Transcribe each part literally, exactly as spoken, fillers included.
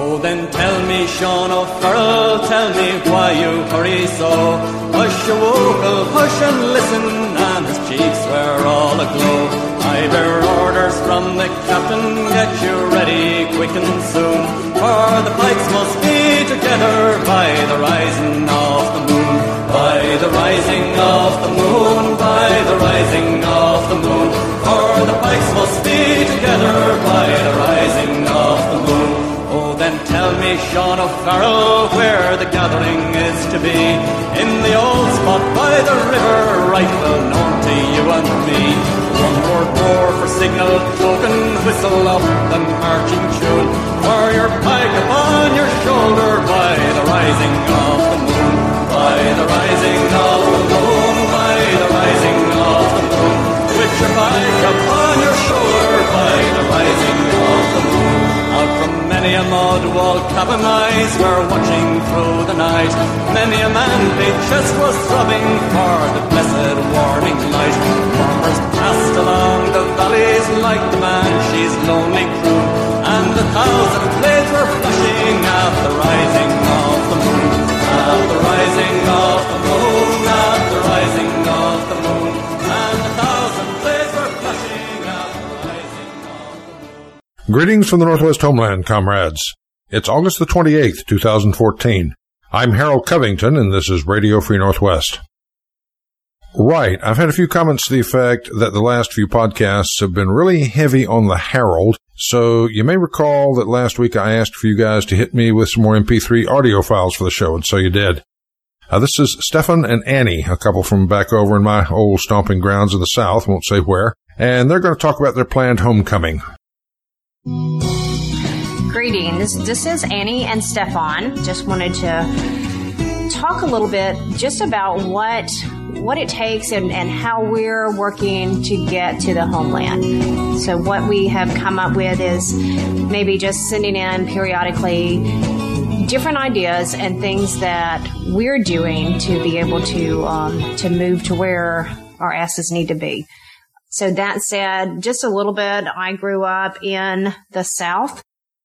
Oh, then tell me, Sean O'Farrell, tell me why you hurry so. Hush, you wokel, hush and listen, and his cheeks were all aglow. I bear orders from the captain, get you ready quick and soon, for the pikes must be together by the rising of the moon. By the rising of the moon, by the rising of the moon, for the pikes must be together by the rising of the moon. Oh, then tell me, Sean O'Farrell, where the gathering is to be. In the old spot by the river, right well known to you and me. One more roar for signal token, whistle up the marching tune, for your pike upon your shoulder by the rising of the moon. By the rising of the moon, by the rising of the moon, with your pike upon your shoulder by the rising of the moon. Out from many a mud wall cabin eyes were watching through the night. Many a man big chest was throbbing for the blessed warning light. Farmers passed along the valleys like the Banshee's lonely crew, and a thousand blades were flashing at the rising of the moon. At the rising of the moon, at the rising of the moon, and a thousand blades were flashing at the rising of the moon. Greetings from the Northwest Homeland, comrades. It's August the twenty-eighth, two thousand fourteen. I'm Harold Covington, and this is Radio Free Northwest. Right, I've had a few comments to the effect that the last few podcasts have been really heavy on the Herald, so you may recall that last week I asked for you guys to hit me with some more M P three audio files for the show, and so you did. Uh, this is Stefan and Annie, a couple from back over in my old stomping grounds in the South, won't say where, and they're going to talk about their planned homecoming. Greetings, this is Annie and Stefan. Just wanted to talk a little bit just about what what it takes and, and how we're working to get to the homeland. So what we have come up with is maybe just sending in periodically different ideas and things that we're doing to be able to um, to move to where our asses need to be. So that said, just a little bit, I grew up in the South.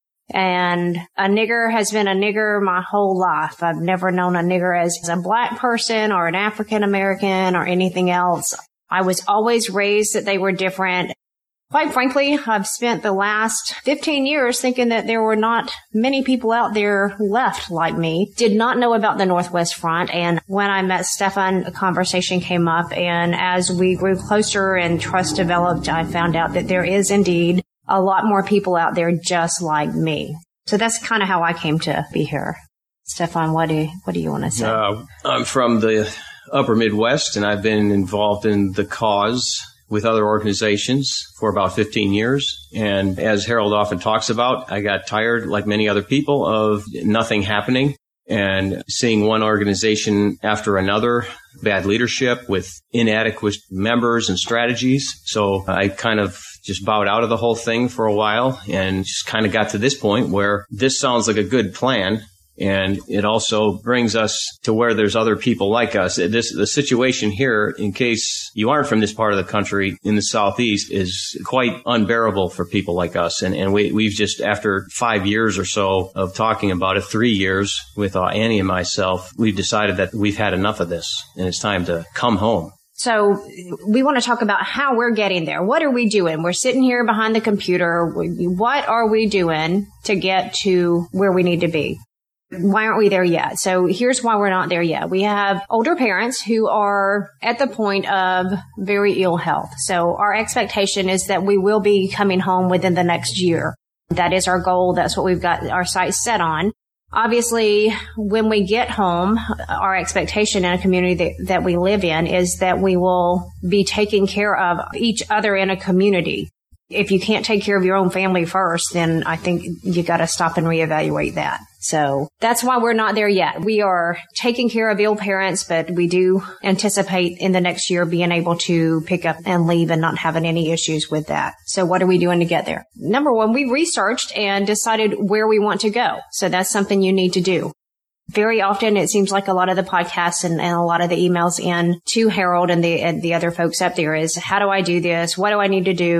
And a nigger has been a nigger my whole life. I've never known a nigger as a black person or an African American or anything else. I was always raised that they were different. Quite frankly, I've spent the last fifteen years thinking that there were not many people out there left like me. Did not know about the Northwest Front. And when I met Stefan, a conversation came up. And as we grew closer and trust developed, I found out that there is indeed a lot more people out there just like me. So that's kind of how I came to be here. Stefan, what do you, what do you want to say? Uh, I'm from the upper Midwest, and I've been involved in the cause with other organizations for about fifteen years. And as Harold often talks about, I got tired, like many other people, of nothing happening and seeing one organization after another, bad leadership with inadequate members and strategies. So I kind of just bowed out of the whole thing for a while and just kind of got to this point where this sounds like a good plan. And it also brings us to where there's other people like us. This, the situation here, in case you aren't from this part of the country in the Southeast, is quite unbearable for people like us. And, and we, we've just, after five years or so of talking about it, three years with uh, Annie and myself, we've decided that we've had enough of this and it's time to come home. So we want to talk about how we're getting there. What are we doing? We're sitting here behind the computer. What are we doing to get to where we need to be? Why aren't we there yet? So here's why we're not there yet. We have older parents who are at the point of very ill health. So our expectation is that we will be coming home within the next year. That is our goal. That's what we've got our sights set on. Obviously, when we get home, our expectation in a community that, that we live in is that we will be taking care of each other in a community. If you can't take care of your own family first, then I think you got to stop and reevaluate that. So that's why we're not there yet. We are taking care of ill parents, but we do anticipate in the next year being able to pick up and leave and not having any issues with that. So what are we doing to get there? Number one, we researched and decided where we want to go. So that's something you need to do. Very often, it seems like a lot of the podcasts and, and a lot of the emails in to Harold and the, and the other folks up there is, how do I do this? What do I need to do?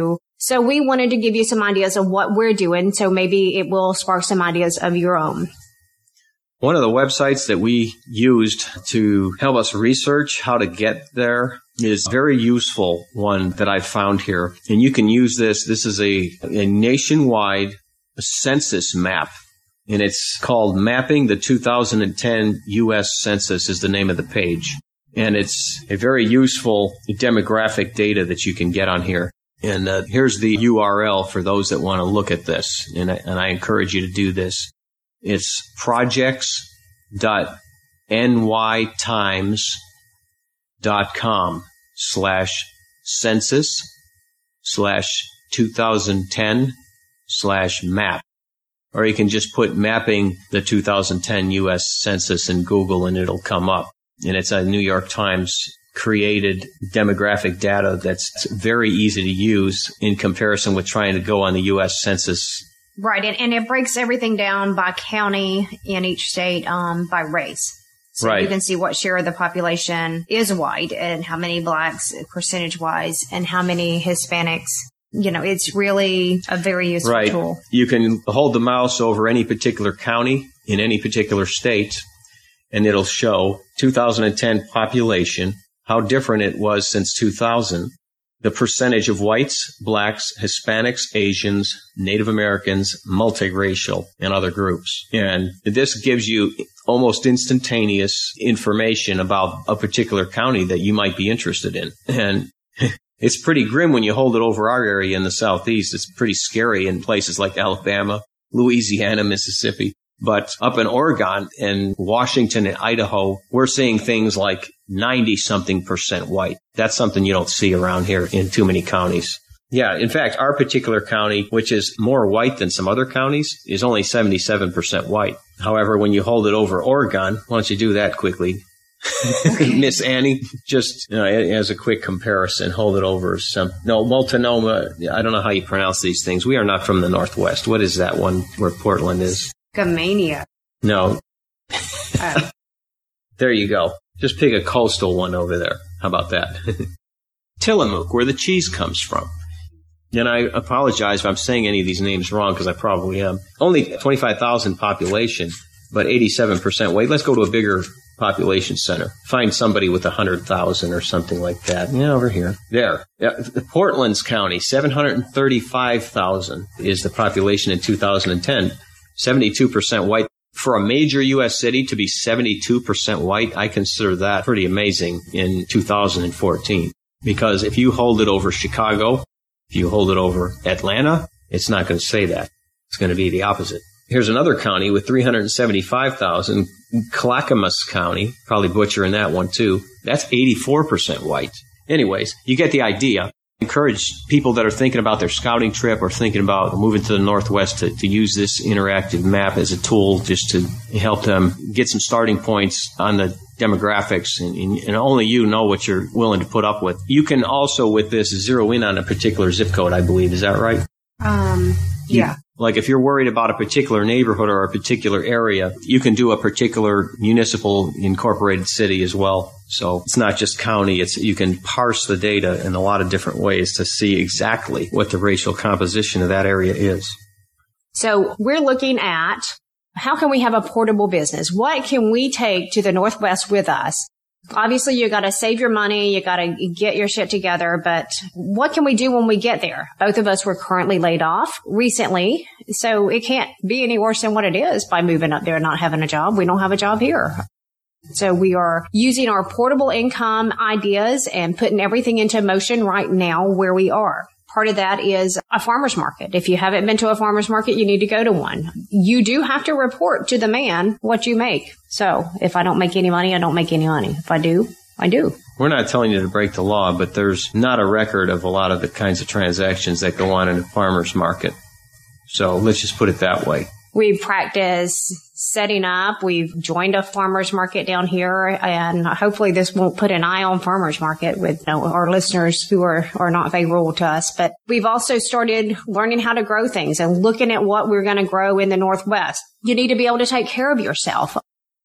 So we wanted to give you some ideas of what we're doing. So maybe it will spark some ideas of your own. One of the websites that we used to help us research how to get there is a very useful one that I found here. And you can use this. This is a, a nationwide census map. And it's called Mapping the two thousand ten U S Census is the name of the page. And it's a very useful demographic data that you can get on here. And uh, here's the U R L for those that want to look at this. And I, and I encourage you to do this. It's projects.nytimes.com slash census slash 2010 slash map. Or you can just put mapping the two thousand ten U S Census in Google and it'll come up. And it's a New York Times created demographic data that's very easy to use in comparison with trying to go on the U S Census. Right. And, and it breaks everything down by county in each state, um, by race. So right. You can see what share of the population is white and how many blacks percentage wise and how many Hispanics. You know, it's really a very useful right. tool. You can hold the mouse over any particular county in any particular state, and it'll show two thousand ten population, how different it was since two thousand, the percentage of whites, blacks, Hispanics, Asians, Native Americans, multiracial, and other groups. And this gives you almost instantaneous information about a particular county that you might be interested in. And it's pretty grim when you hold it over our area in the Southeast. It's pretty scary in places like Alabama, Louisiana, Mississippi. But up in Oregon and Washington and Idaho, we're seeing things like ninety-something percent white. That's something you don't see around here in too many counties. Yeah, in fact, our particular county, which is more white than some other counties, is only seventy-seven percent white. However, when you hold it over Oregon, why don't you do that quickly? Miss Annie, just you know, as a quick comparison, hold it over some, no, Multnomah, I don't know how you pronounce these things. We are not from the Northwest. What is that one where Portland is? Gamania. No. Oh. There you go. Just pick a coastal one over there. How about that? Tillamook, where the cheese comes from. And I apologize if I'm saying any of these names wrong because I probably am. Only twenty-five thousand population, but eighty-seven percent white. Let's go to a bigger population center. Find somebody with one hundred thousand or something like that. Yeah, over here. There. Yeah, Portland's County, seven hundred thirty-five thousand is the population in two thousand ten. seventy-two percent white. For a major U S city to be seventy-two percent white, I consider that pretty amazing in two thousand fourteen. Because if you hold it over Chicago, if you hold it over Atlanta, it's not going to say that. It's going to be the opposite. Here's another county with three hundred seventy-five thousand, Clackamas County, probably butchering that one too. That's eighty-four percent white. Anyways, you get the idea. Encourage people that are thinking about their scouting trip or thinking about moving to the Northwest to, to use this interactive map as a tool just to help them get some starting points on the demographics, and, and only you know what you're willing to put up with. You can also, with this, zero in on a particular zip code, I believe. Is that right? Um, yeah. You, like if you're worried about a particular neighborhood or a particular area, you can do a particular municipal incorporated city as well. So it's not just county. It's you can parse the data in a lot of different ways to see exactly what the racial composition of that area is. So we're looking at how can we have a portable business? What can we take to the Northwest with us? Obviously, you got to save your money. You got to get your shit together. But what can we do when we get there? Both of us were currently laid off recently. So it can't be any worse than what it is by moving up there and not having a job. We don't have a job here. So we are using our portable income ideas and putting everything into motion right now where we are. Part of that is a farmer's market. If you haven't been to a farmer's market, you need to go to one. You do have to report to the man what you make. So if I don't make any money, I don't make any money. If I do, I do. We're not telling you to break the law, but there's not a record of a lot of the kinds of transactions that go on in a farmer's market. So let's just put it that way. We've practiced setting up. We've joined a farmer's market down here, and hopefully this won't put an eye on farmer's market with you know, our listeners who are, are not favorable to us. But we've also started learning how to grow things and looking at what we're going to grow in the Northwest. You need to be able to take care of yourself.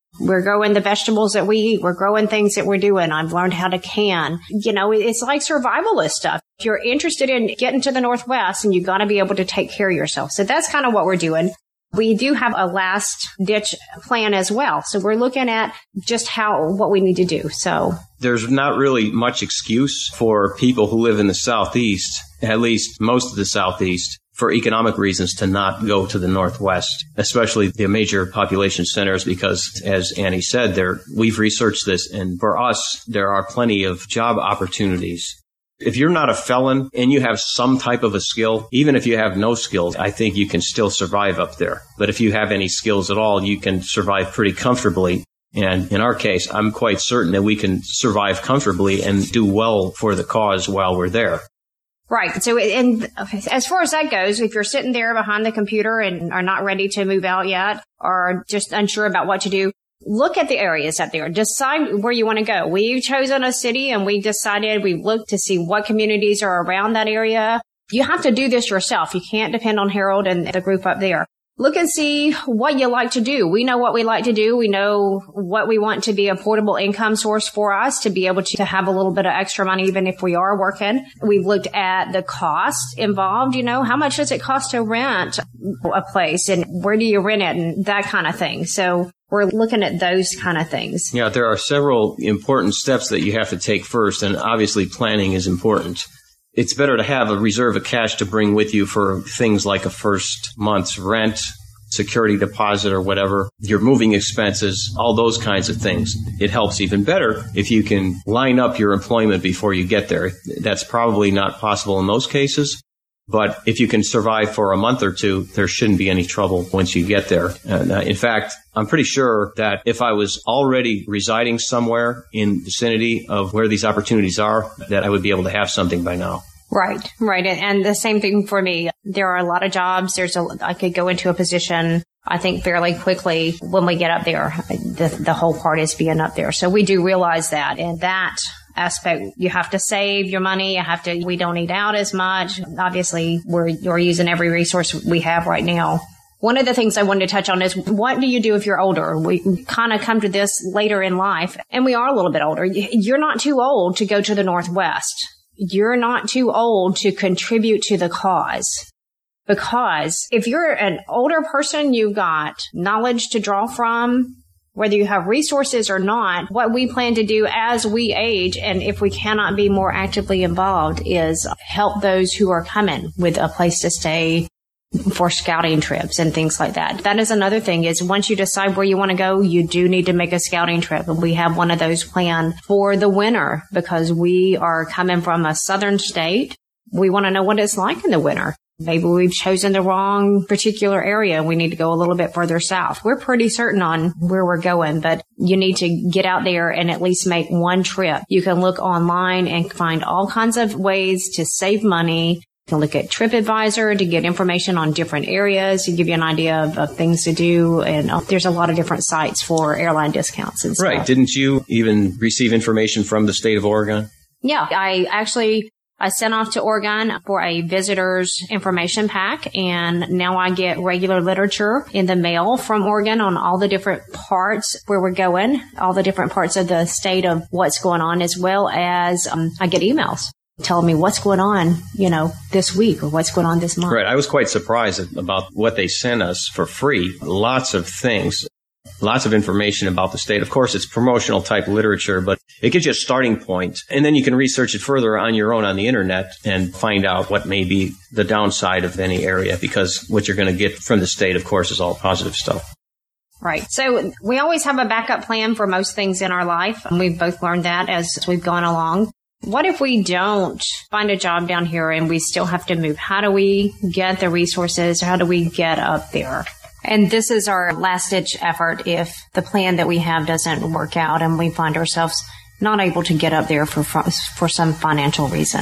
We're growing the vegetables that we eat. We're growing things that we're doing. I've learned how to can. You know, it's like survivalist stuff. If you're interested in getting to the Northwest, and you got to be able to take care of yourself. So that's kind of what we're doing. We do have a last ditch plan as well. So we're looking at just how, what we need to do. So there's not really much excuse for people who live in the Southeast, at least most of the Southeast, for economic reasons to not go to the Northwest, especially the major population centers, because as Annie said, there, we've researched this, and for us, there are plenty of job opportunities. If you're not a felon and you have some type of a skill, even if you have no skills, I think you can still survive up there. But if you have any skills at all, you can survive pretty comfortably. And in our case, I'm quite certain that we can survive comfortably and do well for the cause while we're there. Right. So, and as far as that goes, if you're sitting there behind the computer and are not ready to move out yet, or just unsure about what to do, look at the areas up there. Decide where you want to go. We've chosen a city, and we decided, we looked to see what communities are around that area. You have to do this yourself. You can't depend on Harold and the group up there. Look and see what you like to do. We know what we like to do. We know what we want to be a portable income source for us, to be able to have a little bit of extra money even if we are working. We've looked at the cost involved. You know, how much does it cost to rent a place, and where do you rent it, and that kind of thing. So we're looking at those kind of things. Yeah, there are several important steps that you have to take first, and obviously planning is important. It's better to have a reserve of cash to bring with you for things like a first month's rent, security deposit or whatever, your moving expenses, all those kinds of things. It helps even better if you can line up your employment before you get there. That's probably not possible in most cases, but if you can survive for a month or two, there shouldn't be any trouble once you get there. And uh, in fact, I'm pretty sure that if I was already residing somewhere in the vicinity of where these opportunities are, that I would be able to have something by now. Right, right. And the same thing for me. There are a lot of jobs. There's a, I could go into a position, I think, fairly quickly when we get up there. The, the whole part is being up there. So we do realize that. And that aspect, you have to save your money. You have to, we don't eat out as much. Obviously, we're, we're using every resource we have right now. One of the things I wanted to touch on is, what do you do if you're older? We kind of come to this later in life, and we are a little bit older. You're not too old to go to the Northwest. You're not too old to contribute to the cause. Because if you're an older person, you've got knowledge to draw from, whether you have resources or not. What we plan to do as we age, and if we cannot be more actively involved, is help those who are coming with a place to stay for scouting trips and things like that. That is another thing, is once you decide where you want to go, you do need to make a scouting trip. And we have one of those planned for the winter, because we are coming from a southern state. We want to know what it's like in the winter. Maybe we've chosen the wrong particular area. We need to go a little bit further south. We're pretty certain on where we're going, but you need to get out there and at least make one trip. You can look online and find all kinds of ways to save money. You can look at TripAdvisor to get information on different areas, to give you an idea of, of things to do. And uh, there's a lot of different sites for airline discounts and stuff. Right. Didn't you even receive information from the state of Oregon? Yeah, I actually, I sent off to Oregon for a visitor's information pack, and now I get regular literature in the mail from Oregon on all the different parts where we're going, all the different parts of the state of what's going on, as well as um, I get emails telling me what's going on, you know, this week or what's going on this month. Right. I was quite surprised about what they sent us for free. Lots of things, lots of information about the state. Of course, it's promotional type literature, but it gives you a starting point. And then you can research it further on your own on the internet and find out what may be the downside of any area, because what you're going to get from the state, of course, is all positive stuff. Right. So we always have a backup plan for most things in our life. And we've both learned that as we've gone along. What if we don't find a job down here and we still have to move? How do we get the resources? How do we get up there? And this is our last-ditch effort if the plan that we have doesn't work out and we find ourselves not able to get up there for for some financial reason.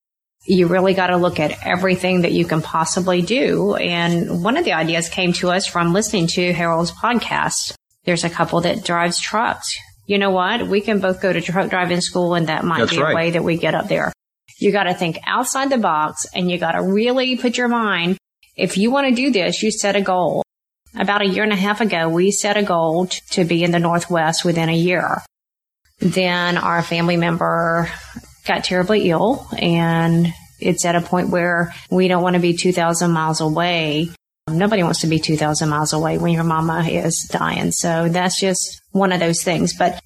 You really got to look at everything that you can possibly do. And one of the ideas came to us from listening to Harold's podcast. There's a couple that drives trucks. You know what? We can both go to truck driving school, and that might That's be right. a way that we get up there. You got to think outside the box, and you got to really put your mind, if you want to do this, you set a goal. about a year and a half ago, we set a goal t- to be in the Northwest within a year. Then our family member got terribly ill, and it's at a point where we don't want to be two thousand miles away. Nobody wants to be two thousand miles away when your mama is dying. So that's just one of those things. But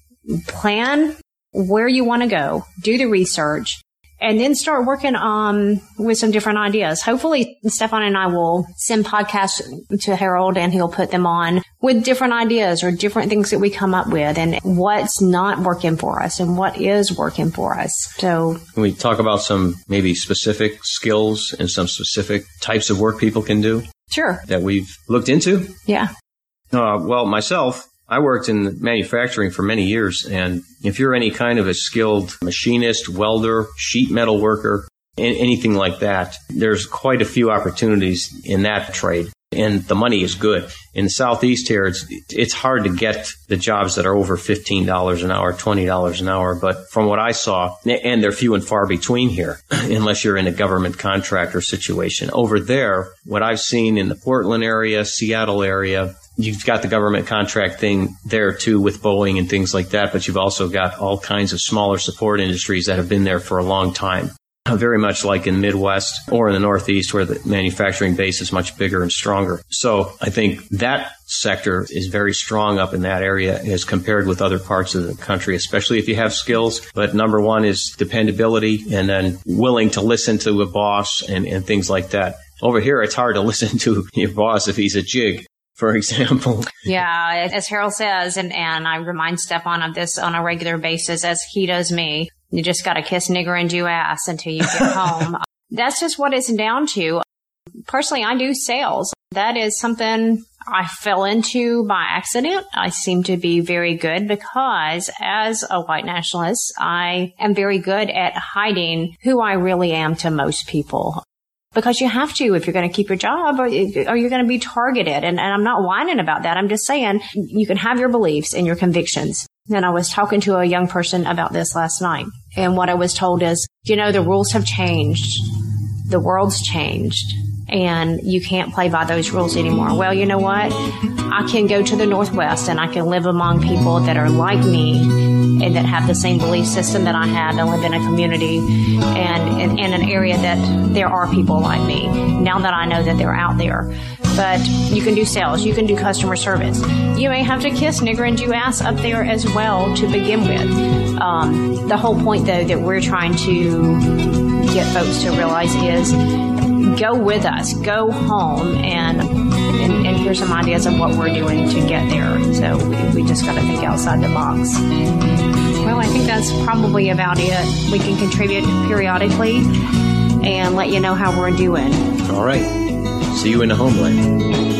plan where you want to go, do the research, and then start working um, with some different ideas. Hopefully, Stefan and I will send podcasts to Harold, and he'll put them on with different ideas or different things that we come up with and what's not working for us and what is working for us. So can we talk about some maybe specific skills and some specific types of work people can do? Sure. That we've looked into? Yeah. Uh, well, myself, I worked in manufacturing for many years, and if you're any kind of a skilled machinist, welder, sheet metal worker, anything like that, there's quite a few opportunities in that trade, and the money is good. In the Southeast here, it's it's hard to get the jobs that are over fifteen dollars an hour, twenty dollars an hour, but from what I saw, and they're few and far between here, unless you're in a government contractor situation. Over there, what I've seen in the Portland area, Seattle area, you've got the government contract thing there too with Boeing and things like that, but you've also got all kinds of smaller support industries that have been there for a long time. Very much like in the Midwest or in the Northeast, where the manufacturing base is much bigger and stronger. So I think that sector is very strong up in that area as compared with other parts of the country, especially if you have skills. But number one is dependability, and then willing to listen to a boss and, and things like that. Over here, it's hard to listen to your boss if he's a jig, for example. Yeah, as Harold says, and, and I remind Stefan of this on a regular basis, as he does me, you just got to kiss nigger and Jew ass until you get home. That's just what it's down to. Personally, I do sales. That is something I fell into by accident. I seem to be very good because as a white nationalist, I am very good at hiding who I really am to most people. Because you have to if you're going to keep your job, or, or you're going to be targeted. And, and I'm not whining about that. I'm just saying you can have your beliefs and your convictions. And I was talking to a young person about this last night. And what I was told is, you know, the rules have changed. The world's changed. And you can't play by those rules anymore. Well, you know what? I can go to the Northwest and I can live among people that are like me and that have the same belief system that I have and live in a community and in, in an area that there are people like me, now that I know that they're out there. But you can do sales. You can do customer service. You may have to kiss nigger and Jew ass up there as well to begin with. Um, the whole point, though, that we're trying to get folks to realize is go with us, go home, and, and and here's some ideas of what we're doing to get there. So we, we just got to think outside the box. Well, I think that's probably about it. We can contribute periodically and let you know how we're doing. All right. See you in the homeland.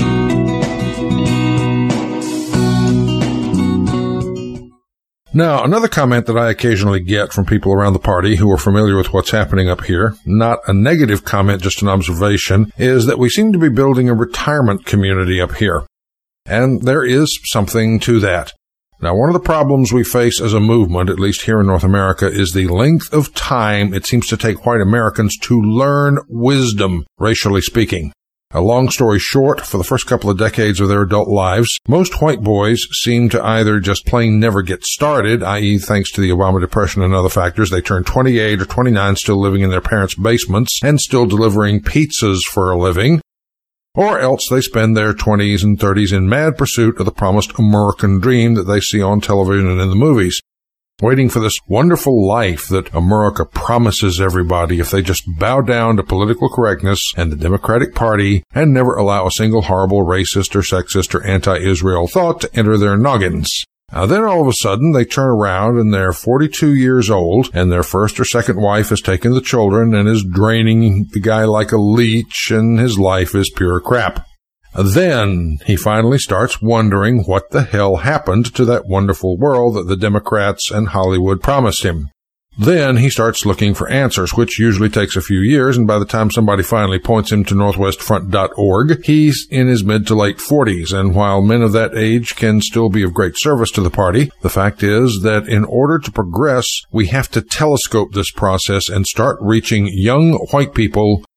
Now, another comment that I occasionally get from people around the party who are familiar with what's happening up here, not a negative comment, just an observation, is that we seem to be building a retirement community up here. And there is something to that. Now, one of the problems we face as a movement, at least here in North America, is the length of time it seems to take white Americans to learn wisdom, racially speaking. A long story short, for the first couple of decades of their adult lives, most white boys seem to either just plain never get started, that is thanks to the Obama Depression and other factors, they turn twenty-eight or twenty-nine still living in their parents' basements and still delivering pizzas for a living, or else they spend their twenties and thirties in mad pursuit of the promised American dream that they see on television and in the movies, waiting for this wonderful life that America promises everybody if they just bow down to political correctness and the Democratic Party and never allow a single horrible racist or sexist or anti-Israel thought to enter their noggins. Now then all of a sudden they turn around and they're forty-two years old and their first or second wife has taken the children and is draining the guy like a leech and his life is pure crap. Then he finally starts wondering what the hell happened to that wonderful world that the Democrats and Hollywood promised him. Then he starts looking for answers, which usually takes a few years, and by the time somebody finally points him to northwest front dot org, he's in his mid to late forties, and while men of that age can still be of great service to the party, the fact is that in order to progress, we have to telescope this process and start reaching young white people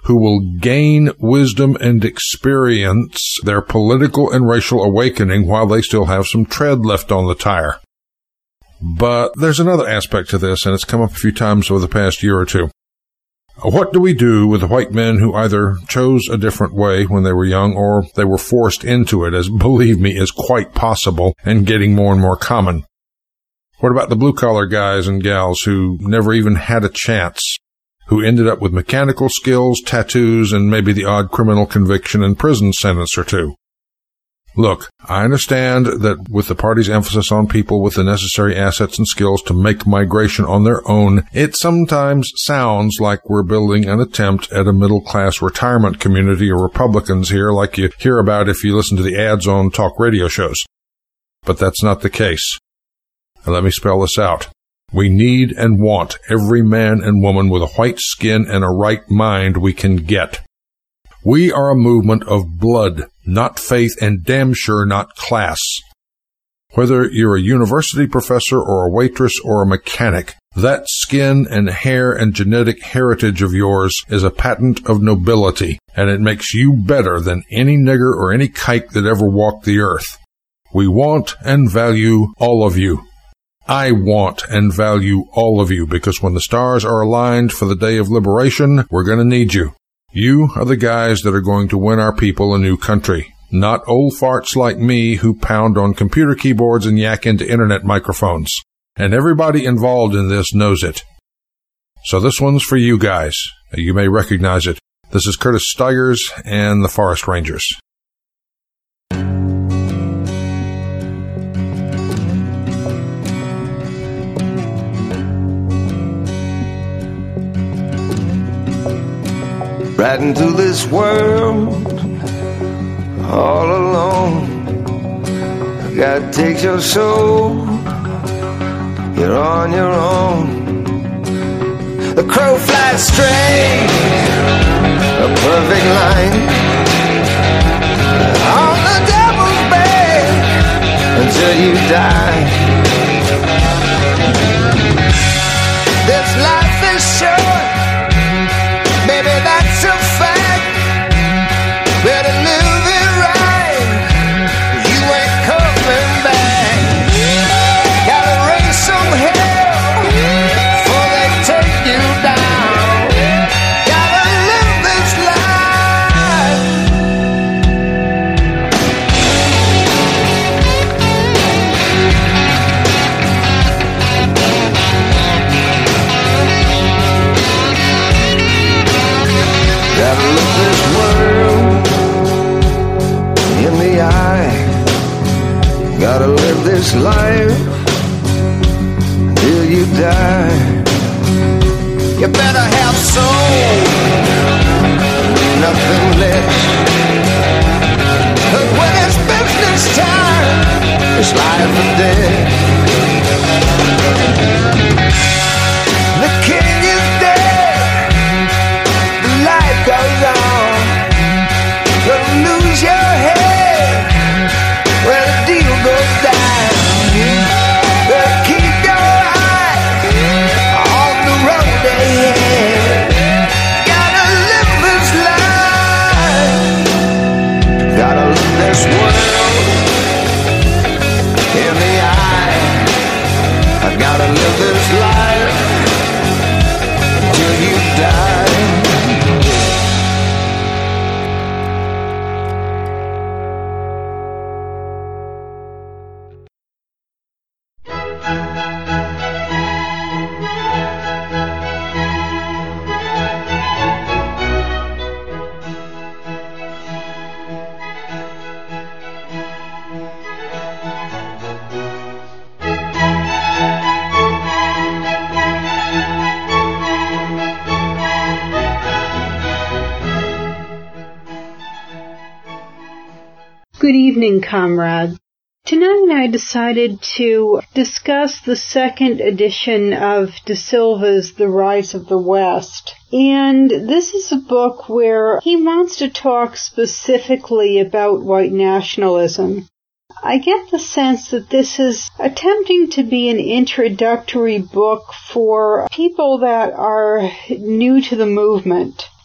who will gain wisdom and experience their political and racial awakening while they still have some tread left on the tire. But there's another aspect to this, and it's come up a few times over the past year or two. What do we do with the white men who either chose a different way when they were young or they were forced into it, as, believe me, is quite possible and getting more and more common? What about the blue-collar guys and gals who never even had a chance, who ended up with mechanical skills, tattoos, and maybe the odd criminal conviction and prison sentence or two? Look, I understand that with the party's emphasis on people with the necessary assets and skills to make migration on their own, it sometimes sounds like we're building an attempt at a middle-class retirement community of Republicans here, like you hear about if you listen to the ads on talk radio shows. But that's not the case. Now, let me spell this out. We need and want every man and woman with a white skin and a right mind we can get. We are a movement of blood, not faith, and damn sure not class. Whether you're a university professor or a waitress or a mechanic, that skin and hair and genetic heritage of yours is a patent of nobility, and it makes you better than any nigger or any kike that ever walked the earth. We want and value all of you. I want and value all of you, because when the stars are aligned for the day of liberation, we're going to need you. You are the guys that are going to win our people a new country, not old farts like me who pound on computer keyboards and yak into internet microphones. And everybody involved in this knows it. So this one's for you guys. You may recognize it. This is Curtis Stigers and the Forest Rangers. Right into this world, all alone. God takes your soul, you're on your own. The crow flies straight, a perfect line, on the devil's back until you die. This life is short, baby, that's a fact. Better live it right, you ain't coming back. Gotta raise some hell before they take you down. Gotta live this life. Gotta look this world in the eye. Gotta live this life till you die. You better have soul, nothing less. 'Cause when it's business time, it's life or death. The king is dead, the light goes on. You'll lose your head when the deal goes down. But keep your eyes on the road ahead. Gotta live this life. Gotta look this world in the eye. I gotta live this life till you die. Good evening, comrades. Tonight I decided to discuss the second edition of De Silva's The Rise of the West. And this is a book where he wants to talk specifically about white nationalism. I get the sense that this is attempting to be an introductory book for people that are new to the movement.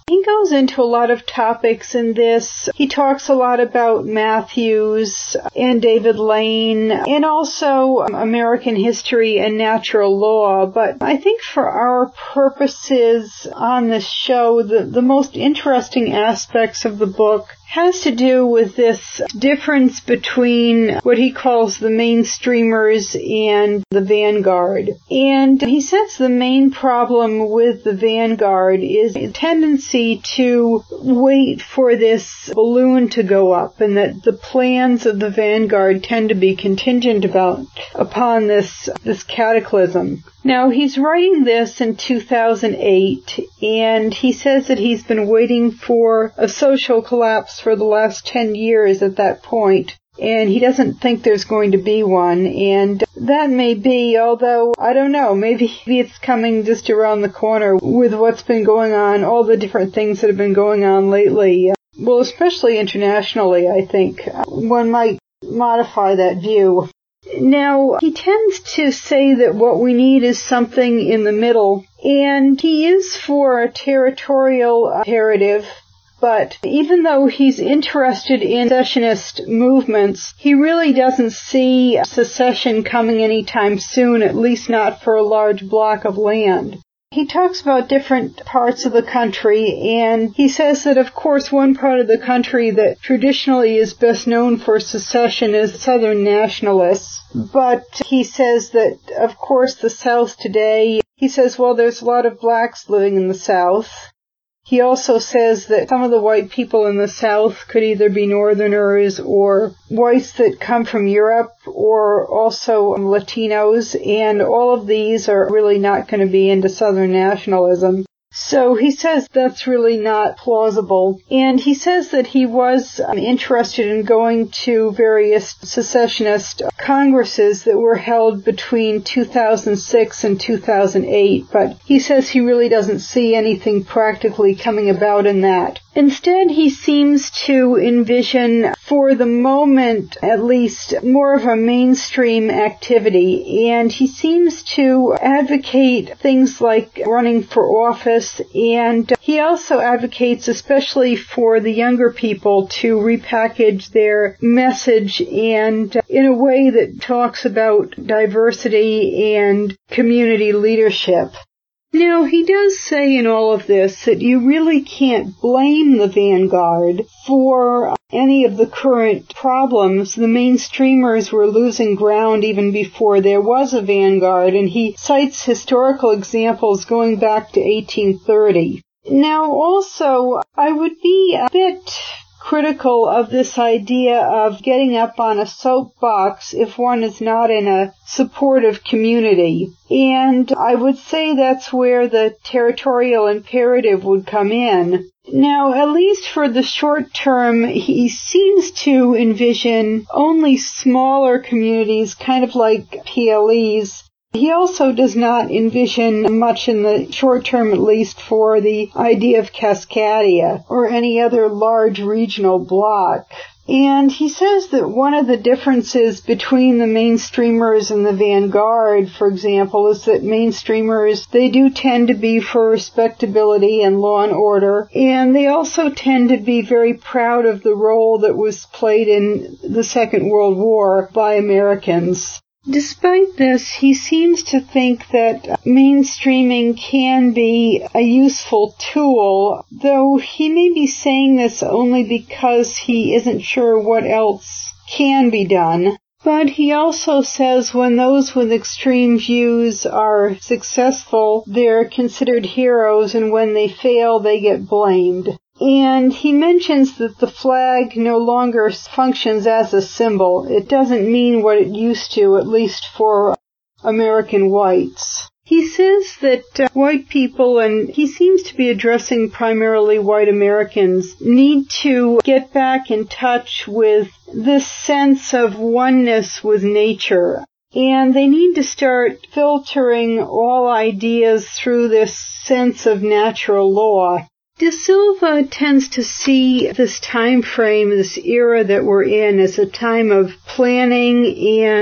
he goes into a lot of topics in this. He talks a lot about Matthews and David Lane and also American history and natural law. But I think for our purposes on this show, the, the most interesting aspects of the book has to do with this difference between what he calls the mainstreamers and the vanguard. And he says the main problem with the vanguard is a tendency to wait for this balloon to go up, and that the plans of the vanguard tend to be contingent about upon this this cataclysm. Now, he's writing this in two thousand eight, and he says that he's been waiting for a social collapse for the last ten years at that point, and he doesn't think there's going to be one, and that may be, although, I don't know, maybe it's coming just around the corner with what's been going on, all the different things that have been going on lately. Well, especially internationally, I think. One might modify that view. Now, he tends to say that what we need is something in the middle, and he is for a territorial imperative, but even though he's interested in secessionist movements, he really doesn't see secession coming anytime soon, at least not for a large block of land. He talks about different parts of the country, and he says that, of course, one part of the country that traditionally is best known for secession is Southern nationalists. But he says that, of course, the South today, he says, well, there's a lot of blacks living in the South. He also says that some of the white people in the South could either be Northerners or whites that come from Europe or also Latinos, and all of these are really not going to be into Southern nationalism. So he says that's really not plausible. And he says that he was um, interested in going to various secessionist congresses that were held between two thousand six and two thousand eight, but he says he really doesn't see anything practically coming about in that. Instead, he seems to envision, for the moment at least, more of a mainstream activity, and he seems to advocate things like running for office, and he also advocates, especially for the younger people, to repackage their message and in a way that talks about diversity and community leadership. Now, he does say in all of this that you really can't blame the vanguard for any of the current problems. The mainstreamers were losing ground even before there was a vanguard, and he cites historical examples going back to eighteen thirty. Now, also, I would be a bit critical of this idea of getting up on a soapbox if one is not in a supportive community. And I would say that's where the territorial imperative would come in. Now, at least for the short term, he seems to envision only smaller communities, kind of like P L Es. He also does not envision much in the short term, at least, for the idea of Cascadia or any other large regional bloc. And he says that one of the differences between the mainstreamers and the vanguard, for example, is that mainstreamers, they do tend to be for respectability and law and order, and they also tend to be very proud of the role that was played in the Second World War by Americans. Despite this, he seems to think that mainstreaming can be a useful tool, though he may be saying this only because he isn't sure what else can be done. But he also says when those with extreme views are successful, they're considered heroes, and when they fail, they get blamed. And he mentions that the flag no longer functions as a symbol. It doesn't mean what it used to, at least for American whites. He says that uh, white people, and he seems to be addressing primarily white Americans, need to get back in touch with this sense of oneness with nature. And they need to start filtering all ideas through this sense of natural law. De Silva tends to see this time frame, this era that we're in, as a time of planning and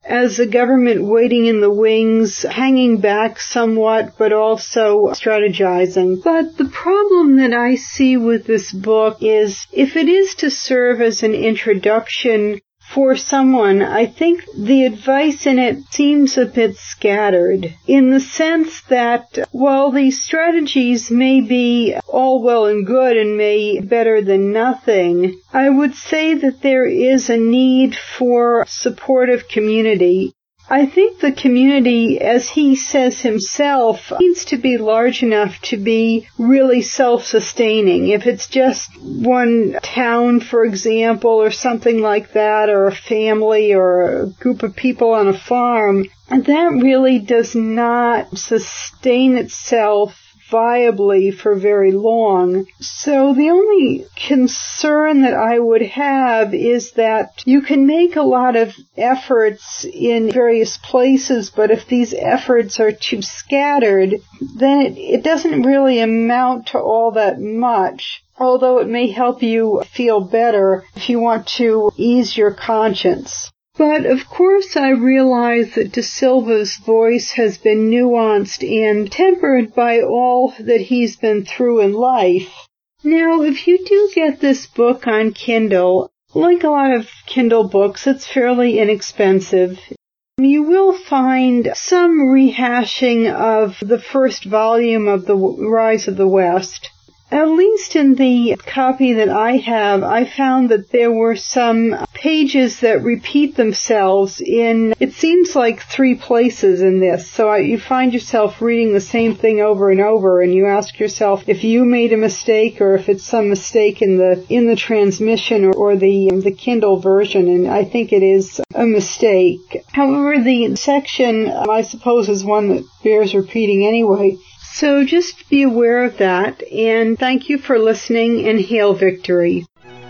as a government waiting in the wings, hanging back somewhat, but also strategizing. But the problem that I see with this book is if it is to serve as an introduction for someone, I think the advice in it seems a bit scattered, in the sense that while these strategies may be all well and good and may be better than nothing, I would say that there is a need for supportive community. I think the community, as he says himself, needs to be large enough to be really self-sustaining. If it's just one town, for example, or something like that, or a family or a group of people on a farm, that really does not sustain itself viably for very long. So the only concern that I would have is that you can make a lot of efforts in various places, but if these efforts are too scattered, then it, it doesn't really amount to all that much, although it may help you feel better if you want to ease your conscience. But, of course, I realize that De Silva's voice has been nuanced and tempered by all that he's been through in life. Now, if you do get this book on Kindle, like a lot of Kindle books, it's fairly inexpensive. You will find some rehashing of the first volume of The Rise of the West. At least in the copy that I have, I found that there were some pages that repeat themselves in, it seems like, three places in this. So you find yourself reading the same thing over and over, and you ask yourself if you made a mistake or if it's some mistake in the in the transmission or, or the the Kindle version, and I think it is a mistake. However, the section, I suppose, is one that bears repeating anyway. So just be aware of that, and thank you for listening, and hail victory.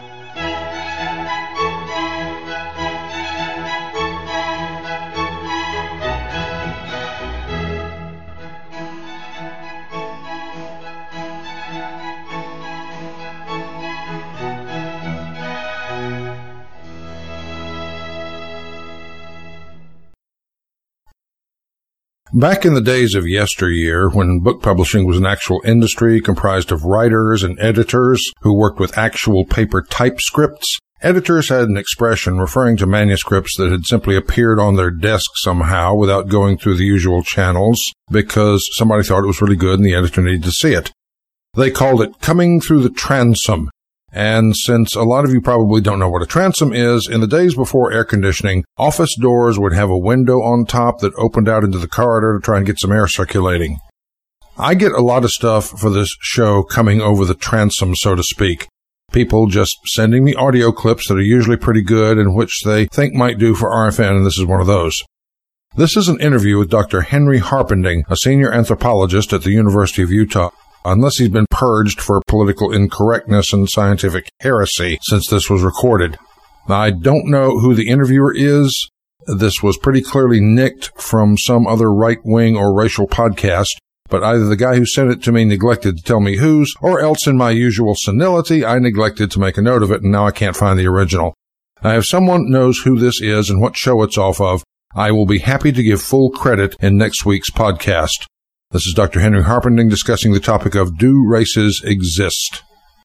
Back in the days of yesteryear, when book publishing was an actual industry comprised of writers and editors who worked with actual paper typescripts, editors had an expression referring to manuscripts that had simply appeared on their desk somehow without going through the usual channels because somebody thought it was really good and the editor needed to see it. They called it coming through the transom. And since a lot of you probably don't know what a transom is, in the days before air conditioning, office doors would have a window on top that opened out into the corridor to try and get some air circulating. I get a lot of stuff for this show coming over the transom, so to speak. People just sending me audio clips that are usually pretty good and which they think might do for R F N, and this is one of those. This is an interview with Doctor Henry Harpending, a senior anthropologist at the University of Utah. Unless he's been purged for political incorrectness and scientific heresy since this was recorded. Now, I don't know who the interviewer is. This was pretty clearly nicked from some other right-wing or racial podcast, but either the guy who sent it to me neglected to tell me whose, or else in my usual senility, I neglected to make a note of it, and now I can't find the original. Now, if someone knows who this is and what show it's off of, I will be happy to give full credit in next week's podcast. This is Doctor Henry Harpending discussing the topic of Do Races Exist?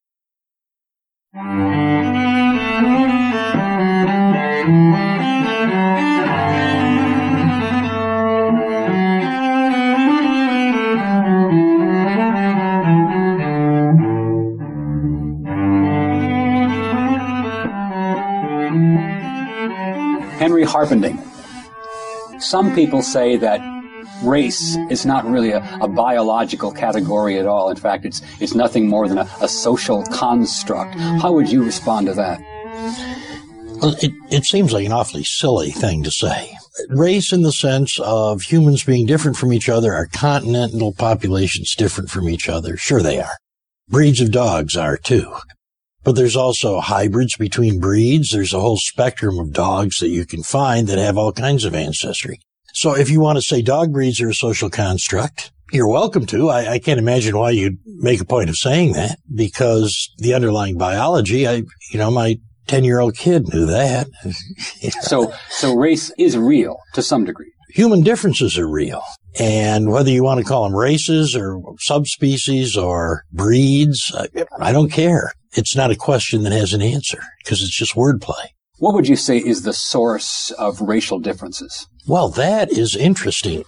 Henry Harpending. Some people say that race is not really a, a biological category at all. In fact, it's it's nothing more than a, a social construct. How would you respond to that? Well, it, it seems like an awfully silly thing to say. Race in the sense of humans being different from each other, are continental populations different from each other? Sure they are. Breeds of dogs are too. But there's also hybrids between breeds. There's a whole spectrum of dogs that you can find that have all kinds of ancestry. So if you want to say dog breeds are a social construct, you're welcome to. I, I can't imagine why you'd make a point of saying that, because the underlying biology, I, you know, might ten-year-old kid knew that. Yeah. So, so race is real to some degree. Human differences are real. And whether you want to call them races or subspecies or breeds, I don't care. It's not a question that has an answer because it's just wordplay. What would you say is the source of racial differences? Well, that is interesting.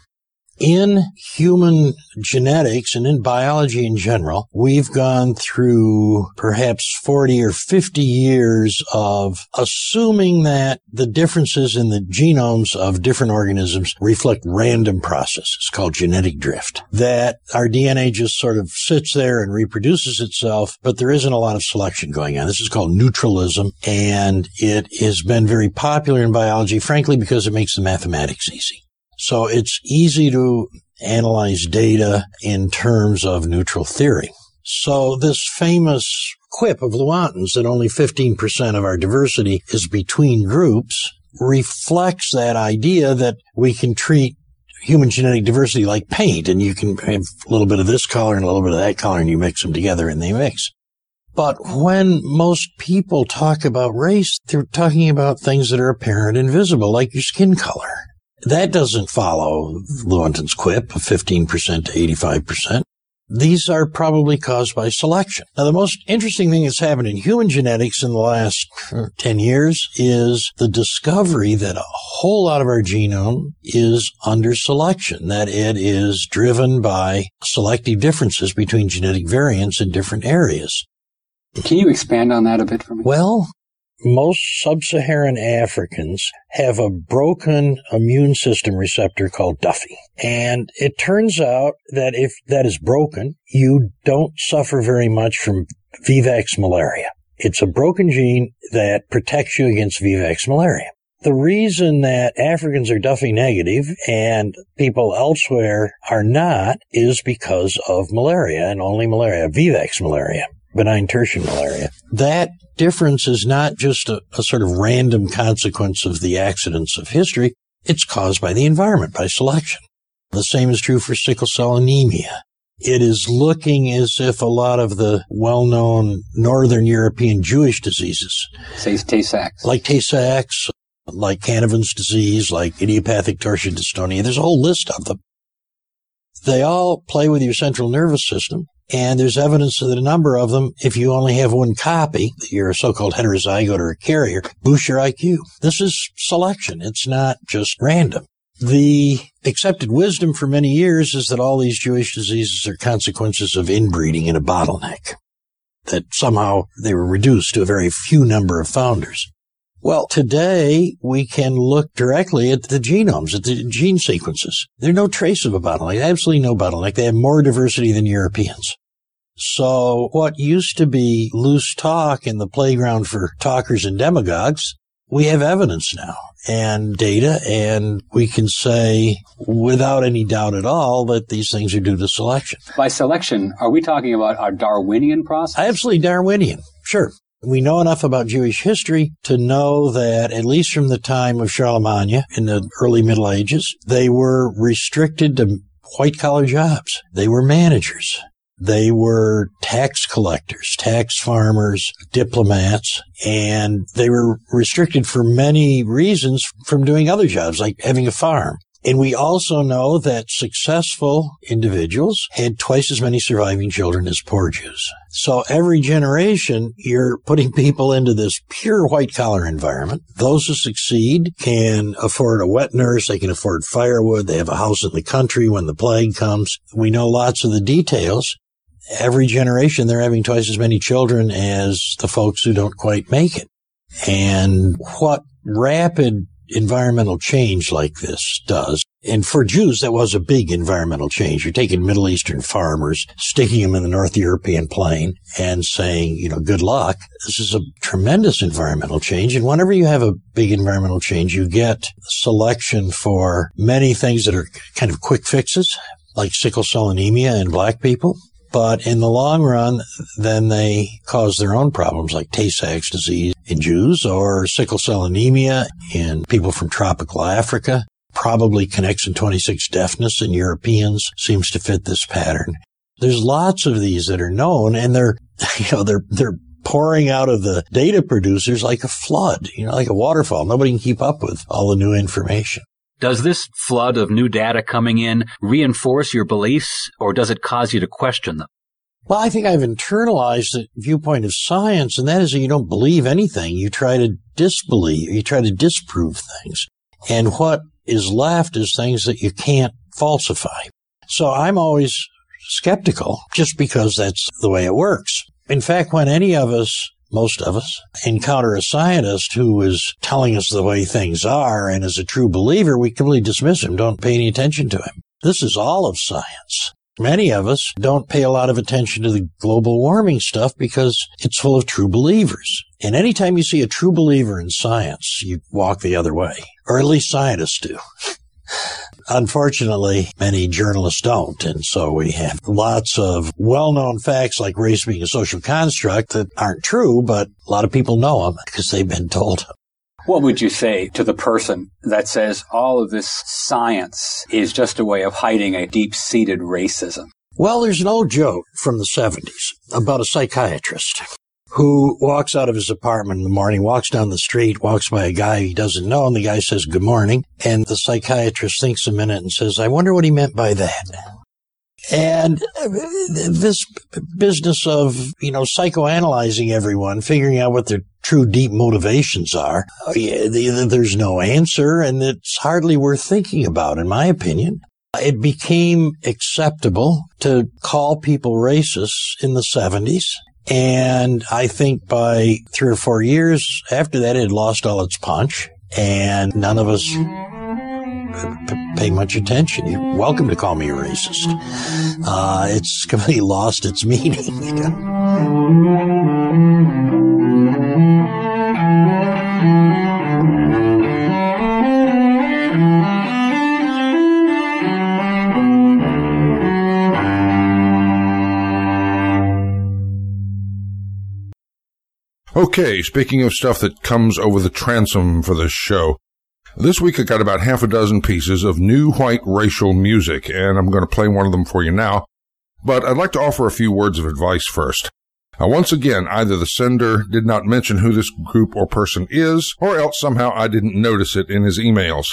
In human genetics and in biology in general, we've gone through perhaps forty or fifty years of assuming that the differences in the genomes of different organisms reflect random processes called genetic drift. That our D N A just sort of sits there and reproduces itself, but there isn't a lot of selection going on. This is called neutralism, and it has been very popular in biology, frankly, because it makes the mathematics easy. So it's easy to analyze data in terms of neutral theory. So this famous quip of Lewontin's that only fifteen percent of our diversity is between groups reflects that idea that we can treat human genetic diversity like paint, and you can have a little bit of this color and a little bit of that color, and you mix them together and they mix. But when most people talk about race, they're talking about things that are apparent and visible, like your skin color. That doesn't follow Lewontin's quip of fifteen percent to eighty-five percent. These are probably caused by selection. Now, the most interesting thing that's happened in human genetics in the last ten years is the discovery that a whole lot of our genome is under selection, that it is driven by selective differences between genetic variants in different areas. Can you expand on that a bit for me? Well, most sub-Saharan Africans have a broken immune system receptor called Duffy. And it turns out that if that is broken, you don't suffer very much from Vivax malaria. It's a broken gene that protects you against Vivax malaria. The reason that Africans are Duffy negative and people elsewhere are not is because of malaria, and only malaria, Vivax malaria, benign tertian malaria. That difference is not just a, a sort of random consequence of the accidents of history. It's caused by the environment, by selection. The same is true for sickle cell anemia. It is looking as if a lot of the well-known Northern European Jewish diseases, say Tay-Sachs, like Tay-Sachs, like Canavan's disease, like idiopathic torsion dystonia, there's a whole list of them. They all play with your central nervous system. And there's evidence that a number of them, if you only have one copy, you're a so-called heterozygote or a carrier, boost your I Q. This is selection. It's not just random. The accepted wisdom for many years is that all these Jewish diseases are consequences of inbreeding in a bottleneck, that somehow they were reduced to a very few number of founders. Well, today we can look directly at the genomes, at the gene sequences. There's no trace of a bottleneck, absolutely no bottleneck. They have more diversity than Europeans. So what used to be loose talk in the playground for talkers and demagogues, we have evidence now and data, and we can say without any doubt at all that these things are due to selection. By selection, are we talking about our Darwinian process? Absolutely Darwinian, sure. We know enough about Jewish history to know that at least from the time of Charlemagne in the early Middle Ages, they were restricted to white-collar jobs. They were managers. They were tax collectors, tax farmers, diplomats, and they were restricted for many reasons from doing other jobs, like having a farm. And we also know that successful individuals had twice as many surviving children as poor Jews. So every generation, you're putting people into this pure white-collar environment. Those who succeed can afford a wet nurse. They can afford firewood. They have a house in the country when the plague comes. We know lots of the details. Every generation, they're having twice as many children as the folks who don't quite make it. And what rapid environmental change like this does. And for Jews, that was a big environmental change. You're taking Middle Eastern farmers, sticking them in the North European plain and saying, you know, good luck. This is a tremendous environmental change. And whenever you have a big environmental change, you get selection for many things that are kind of quick fixes, like sickle cell anemia in black people. But in the long run, then they cause their own problems like Tay-Sachs disease in Jews or sickle cell anemia in people from tropical Africa. Probably connexin twenty-six deafness in Europeans seems to fit this pattern. There's lots of these that are known, and they're, you know, they're, they're pouring out of the data producers like a flood, you know, like a waterfall. Nobody can keep up with all the new information. Does this flood of new data coming in reinforce your beliefs, or does it cause you to question them? Well, I think I've internalized the viewpoint of science, and that is that you don't believe anything. You try to disbelieve, you try to disprove things. And what is left is things that you can't falsify. So I'm always skeptical just because that's the way it works. In fact, when any of us, most of us, encounter a scientist who is telling us the way things are and is a true believer, we completely dismiss him, don't pay any attention to him. This is all of science. Many of us don't pay a lot of attention to the global warming stuff because it's full of true believers. And anytime you see a true believer in science, you walk the other way, or at least scientists do. Unfortunately, many journalists don't, and so we have lots of well-known facts like race being a social construct that aren't true, but a lot of people know them because they've been told them. What would you say to the person that says all of this science is just a way of hiding a deep-seated racism? Well, there's an old joke from the seventies about a psychiatrist who walks out of his apartment in the morning, walks down the street, walks by a guy he doesn't know, and the guy says, "Good morning." And the psychiatrist thinks a minute and says, "I wonder what he meant by that." And this business of, you know, psychoanalyzing everyone, figuring out what their true deep motivations are, there's no answer, and it's hardly worth thinking about, in my opinion. It became acceptable to call people racists in the seventies. And I think by three or four years after that, it had lost all its punch, and none of us p- pay much attention. You're welcome to call me a racist. Uh, it's completely lost its meaning. Okay, speaking of stuff that comes over the transom for this show, this week I got about half a dozen pieces of new white racial music, and I'm going to play one of them for you now. But I'd like to offer a few words of advice first. Now, once again, either the sender did not mention who this group or person is, or else somehow I didn't notice it in his emails.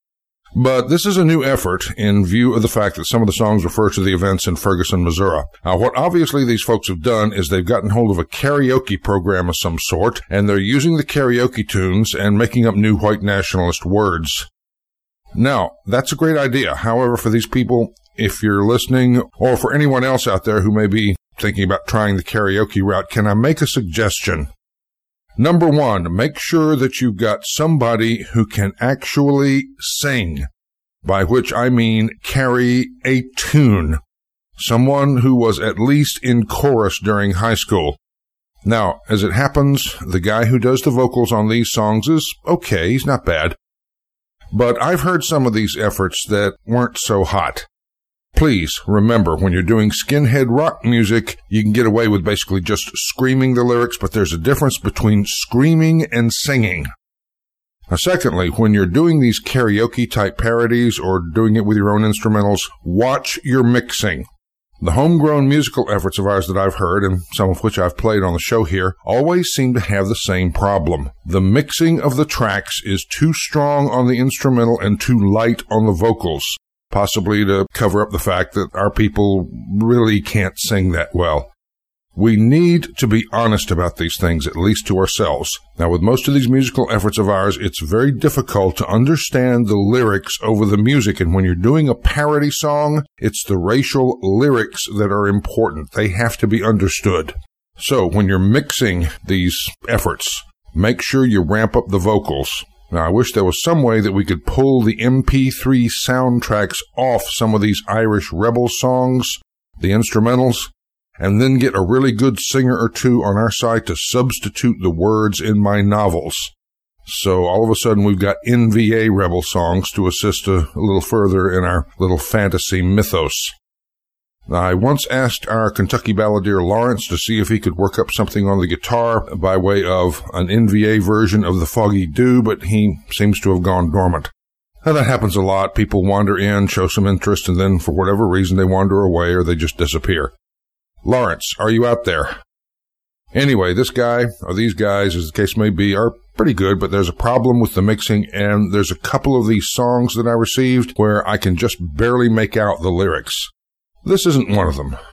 But this is a new effort in view of the fact that some of the songs refer to the events in Ferguson, Missouri. Now, what obviously these folks have done is they've gotten hold of a karaoke program of some sort, and they're using the karaoke tunes and making up new white nationalist words. Now, that's a great idea. However, for these people, if you're listening, or for anyone else out there who may be thinking about trying the karaoke route, can I make a suggestion? Number one, make sure that you've got somebody who can actually sing, by which I mean carry a tune. Someone who was at least in chorus during high school. Now, as it happens, the guy who does the vocals on these songs is okay, he's not bad. But I've heard some of these efforts that weren't so hot. Please remember, when you're doing skinhead rock music, you can get away with basically just screaming the lyrics, but there's a difference between screaming and singing. Now, secondly, when you're doing these karaoke-type parodies or doing it with your own instrumentals, watch your mixing. The homegrown musical efforts of ours that I've heard, and some of which I've played on the show here, always seem to have the same problem. The mixing of the tracks is too strong on the instrumental and too light on the vocals. Possibly to cover up the fact that our people really can't sing that well. We need to be honest about these things, at least to ourselves. Now, with most of these musical efforts of ours, it's very difficult to understand the lyrics over the music, and when you're doing a parody song, it's the racial lyrics that are important. They have to be understood. So, when you're mixing these efforts, make sure you ramp up the vocals. Now, I wish there was some way that we could pull the M P three soundtracks off some of these Irish rebel songs, the instrumentals, and then get a really good singer or two on our site to substitute the words in my novels. So all of a sudden we've got N V A rebel songs to assist a, a little further in our little fantasy mythos. Now, I once asked our Kentucky balladeer Lawrence to see if he could work up something on the guitar by way of an N V A version of the Foggy Dew, but he seems to have gone dormant. Now, that happens a lot. People wander in, show some interest, and then for whatever reason they wander away or they just disappear. Lawrence, are you out there? Anyway, this guy, or these guys, as the case may be, are pretty good, but there's a problem with the mixing, and there's a couple of these songs that I received where I can just barely make out the lyrics. This isn't one of them.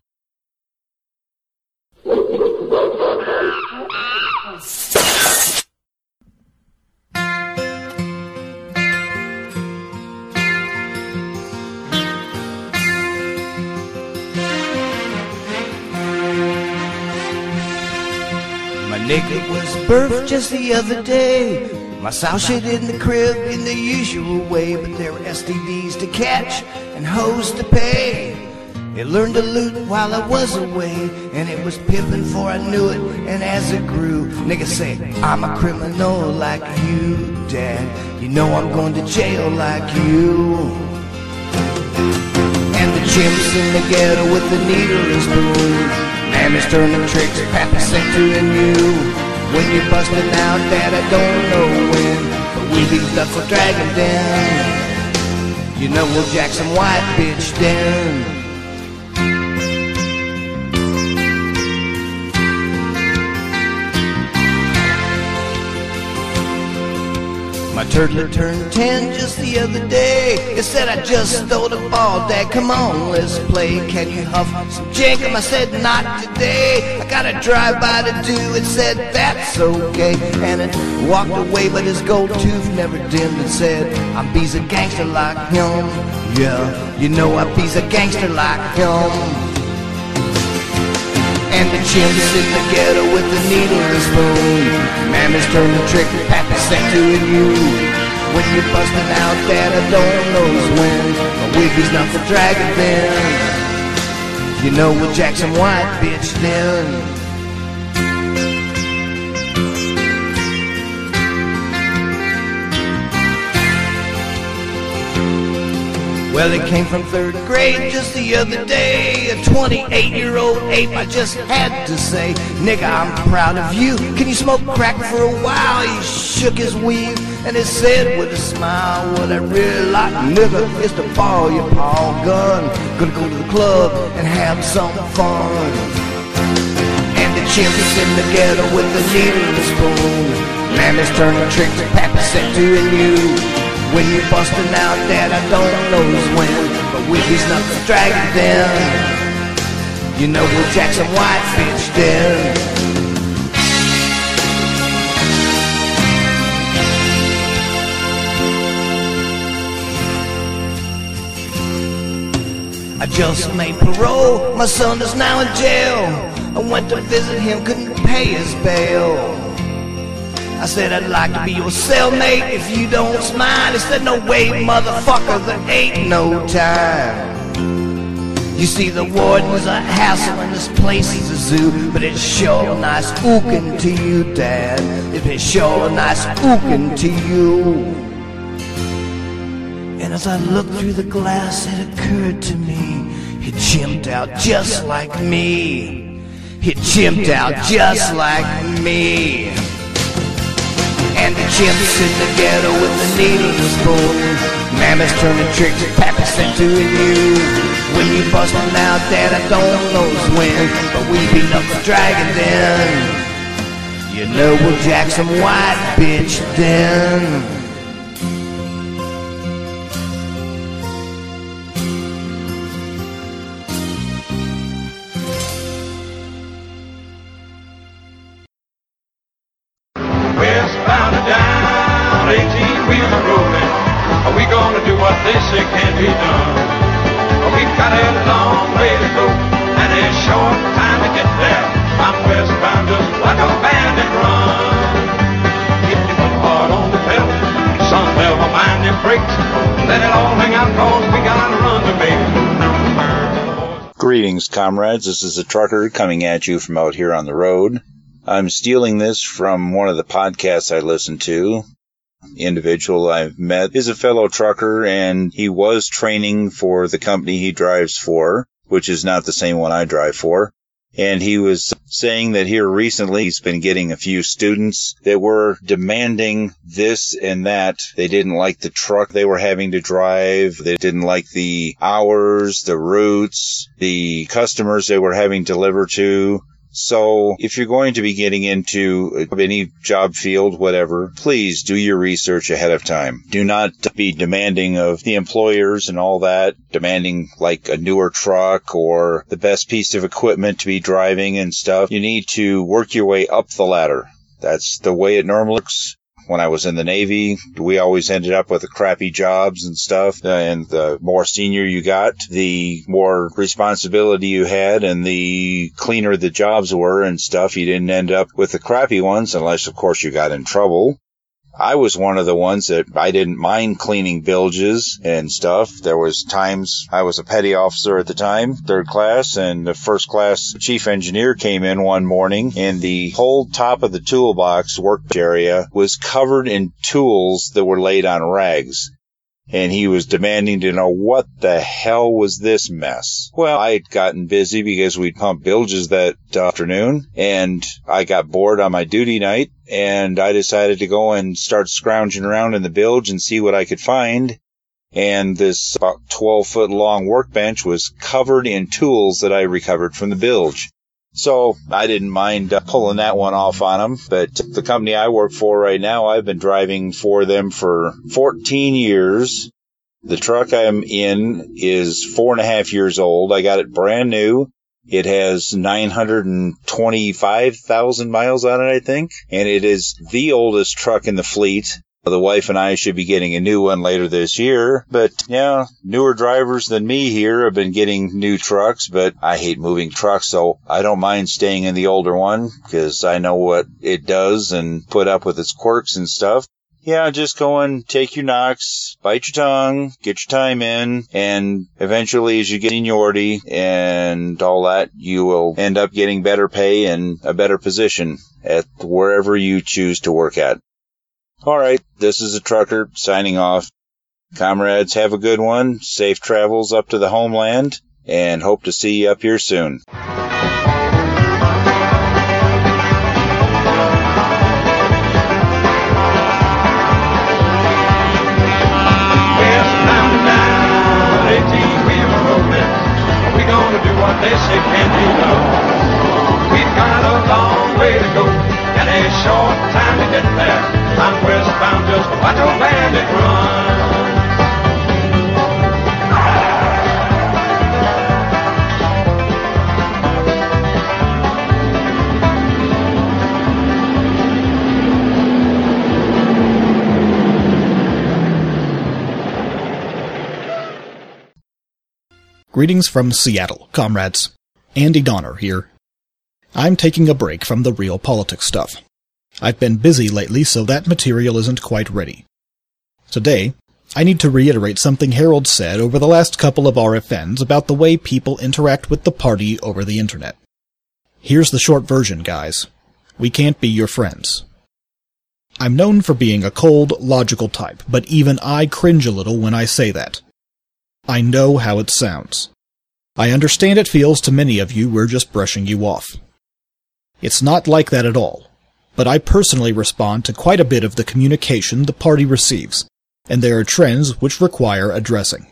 Nigga was birthed just the other day. My sow shit in the crib in the usual way, but there were S T Ds to catch and hoes to pay. It learned to loot while I was away, and it was pimping before I knew it. And as it grew, niggas say I'm a criminal like you, Dad. You know I'm going to jail like you. And the chimps in the ghetto with the needle and spoon. Mammy's turning tricks, Papa's sent to you. When you're busting out, Dad, I don't know when, but we be stuck for dragging down. You know we'll jack some white bitch down. My turtle turned ten just the other day. It said I just stole the ball, Dad, come on, let's play. Can you huff some Jenkum? I said not today. I got a drive-by to do. It said that's okay. And it walked away, but his gold tooth never dimmed. And said I'm be's a gangster like him. Yeah, you know I be's a gangster like him. And the chimps in the ghetto with the needle and spoon. Mammy's turning the trick, Papa's sent to you. When you're busting out, Dad, I don't know when, but Wiggy's not for dragging then. You know we'll jack some white bitch then. Well, it came from third grade just the other day. A twenty-eight-year-old ape, I just had to say, nigga, I'm proud of you. Can you smoke crack for a while? He shook his weave and he said with a smile, what I really like, nigga, is to borrow your paw gun. Gonna go to the club and have some fun. And the chimps in the ghetto with the needle and the spoon. Mammy's turning tricks, Papa's sent to you. When you're busting out, Dad, I don't know when, but Wiggy's not the dragon then. You know we'll jack some white bitch then. I just made parole, my son is now in jail. I went to visit him, couldn't pay his bail. I said I'd like to be your cellmate if you don't mind. He said no way, motherfucker, there ain't no time. You see the warden's a hassle and this place is a zoo, but it's sure nice ookin' to you, Dad. It's sure nice ookin' to you. And as I looked through the glass, it occurred to me, he chimped out just like me. He chimped out just like me. And the chimps in the ghetto with the needle and spoon. Mammy's turning tricks, Papa's sent to you. When you bustin' out, Dad, I don't know when, but we beat up the dragon then. You know we'll jack some white bitch then. They say can't be done. We've got a long way to go and a short time to get there. I'm westbound just like a bandit run. If you put hard on the pedal, son, never mind them brakes. Let it all hang out cause we got a run to make. Greetings, comrades. This is a trucker coming at you from out here on the road. I'm stealing this from one of the podcasts I listen to. The individual I've met is a fellow trucker, and he was training for the company he drives for, which is not the same one I drive for. And he was saying that here recently he's been getting a few students that were demanding this and that. They didn't like the truck they were having to drive. They didn't like the hours, the routes, the customers they were having to deliver to. So if you're going to be getting into any job field, whatever, please do your research ahead of time. Do not be demanding of the employers and all that, demanding like a newer truck or the best piece of equipment to be driving and stuff. You need to work your way up the ladder. That's the way it normally works. When I was in the Navy, we always ended up with the crappy jobs and stuff. And the more senior you got, the more responsibility you had and the cleaner the jobs were and stuff. You didn't end up with the crappy ones unless, of course, you got in trouble. I was one of the ones that I didn't mind cleaning bilges and stuff. There was times I was a petty officer at the time, third class, and the first class chief engineer came in one morning, and the whole top of the toolbox work area was covered in tools that were laid on rags. And he was demanding to know what the hell was this mess. Well, I had gotten busy because we'd pumped bilges that afternoon, and I got bored on my duty night, and I decided to go and start scrounging around in the bilge and see what I could find. And this about twelve foot long workbench was covered in tools that I recovered from the bilge. So I didn't mind uh, pulling that one off on them. But the company I work for right now, I've been driving for them for fourteen years. The truck I'm in is four and a half years old. I got it brand new. It has nine hundred twenty-five thousand miles on it, I think. And it is the oldest truck in the fleet. The wife and I should be getting a new one later this year. But, yeah, newer drivers than me here have been getting new trucks, but I hate moving trucks, so I don't mind staying in the older one because I know what it does and put up with its quirks and stuff. Yeah, just go and take your knocks, bite your tongue, get your time in, and eventually as you get seniority and all that, you will end up getting better pay and a better position at wherever you choose to work at. All right, this is a trucker signing off. Comrades, have a good one. Safe travels up to the homeland, and hope to see you up here soon. We're gonna do what they say can be done. We've got a long way to go, and a short time to get there. I'm westbound, just watch a bandit run. Greetings from Seattle, comrades. Andy Donner here. I'm taking a break from the real politics stuff. I've been busy lately, so that material isn't quite ready. Today, I need to reiterate something Harold said over the last couple of R F Ns about the way people interact with the party over the internet. Here's the short version, guys. We can't be your friends. I'm known for being a cold, logical type, but even I cringe a little when I say that. I know how it sounds. I understand it feels to many of you we're just brushing you off. It's not like that at all. But I personally respond to quite a bit of the communication the party receives, and there are trends which require addressing.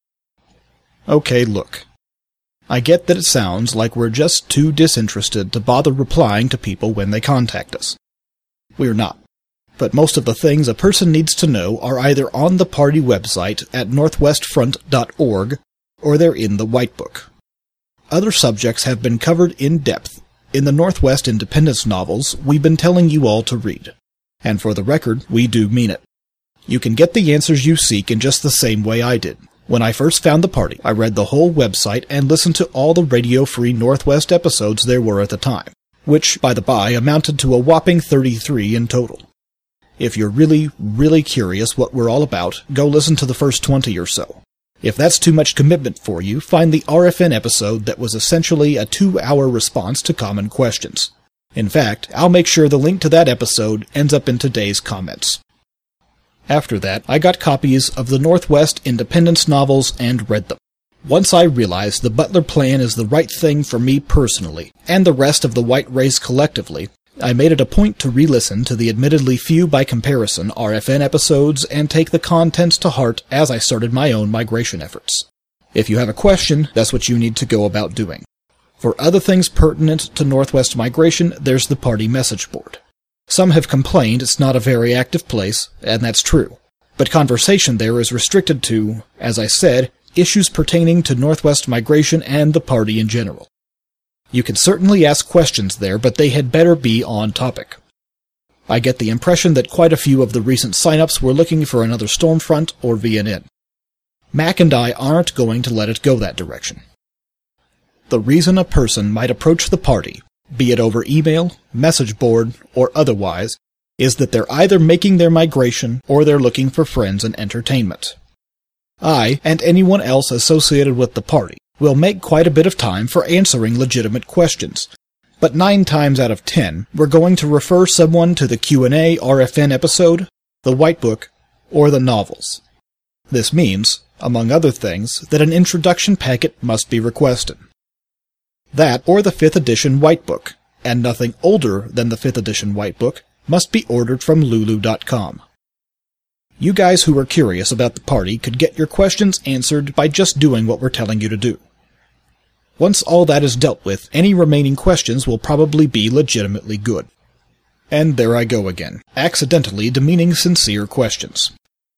Okay, look. I get that it sounds like we're just too disinterested to bother replying to people when they contact us. We're not. But most of the things a person needs to know are either on the party website at northwest front dot org, or they're in the White Book. Other subjects have been covered in depth in the Northwest Independence novels we've been telling you all to read. And for the record, we do mean it. You can get the answers you seek in just the same way I did. When I first found the party, I read the whole website and listened to all the Radio Free Northwest episodes there were at the time, which, by the by, amounted to a whopping thirty-three in total. If you're really, really curious what we're all about, go listen to the first twenty or so. If that's too much commitment for you, find the R F N episode that was essentially a two-hour response to common questions. In fact, I'll make sure the link to that episode ends up in today's comments. After that, I got copies of the Northwest Independence novels and read them. Once I realized the Butler Plan is the right thing for me personally, and the rest of the white race collectively, I made it a point to re-listen to the admittedly few by comparison R F N episodes and take the contents to heart as I started my own migration efforts. If you have a question, that's what you need to go about doing. For other things pertinent to Northwest migration, there's the party message board. Some have complained it's not a very active place, and that's true. But conversation there is restricted to, as I said, issues pertaining to Northwest migration and the party in general. You can certainly ask questions there, but they had better be on topic. I get the impression that quite a few of the recent sign-ups were looking for another Stormfront or V N N. Mac and I aren't going to let it go that direction. The reason a person might approach the party, be it over email, message board, or otherwise, is that they're either making their migration or they're looking for friends and entertainment. I, and anyone else associated with the party, will make quite a bit of time for answering legitimate questions, but nine times out of ten, we're going to refer someone to the Q and A R F N episode, the White Book, or the novels. This means, among other things, that an introduction packet must be requested. That or the fifth edition White Book, and nothing older than the fifth edition White Book, must be ordered from Lulu dot com. You guys who are curious about the party could get your questions answered by just doing what we're telling you to do. Once all that is dealt with, any remaining questions will probably be legitimately good. And there I go again, accidentally demeaning sincere questions.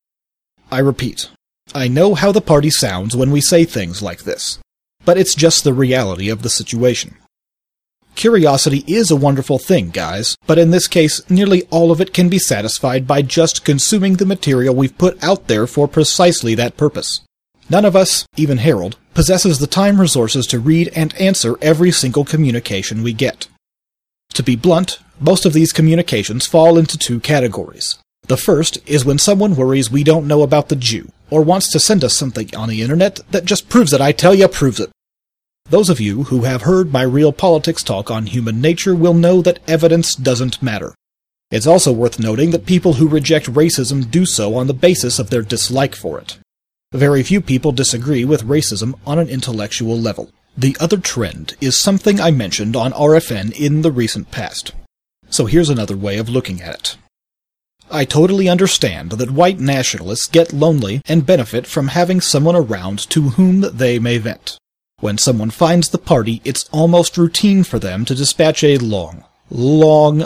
I repeat, I know how the party sounds when we say things like this, but it's just the reality of the situation. Curiosity is a wonderful thing, guys, but in this case, nearly all of it can be satisfied by just consuming the material we've put out there for precisely that purpose. None of us, even Harold, possesses the time resources to read and answer every single communication we get. To be blunt, most of these communications fall into two categories. The first is when someone worries we don't know about the Jew, or wants to send us something on the internet that just proves it, I tell ya, proves it. Those of you who have heard my Real Politics talk on human nature will know that evidence doesn't matter. It's also worth noting that people who reject racism do so on the basis of their dislike for it. Very few people disagree with racism on an intellectual level. The other trend is something I mentioned on R F N in the recent past. So here's another way of looking at it. I totally understand that white nationalists get lonely and benefit from having someone around to whom they may vent. When someone finds the party, it's almost routine for them to dispatch a long, long,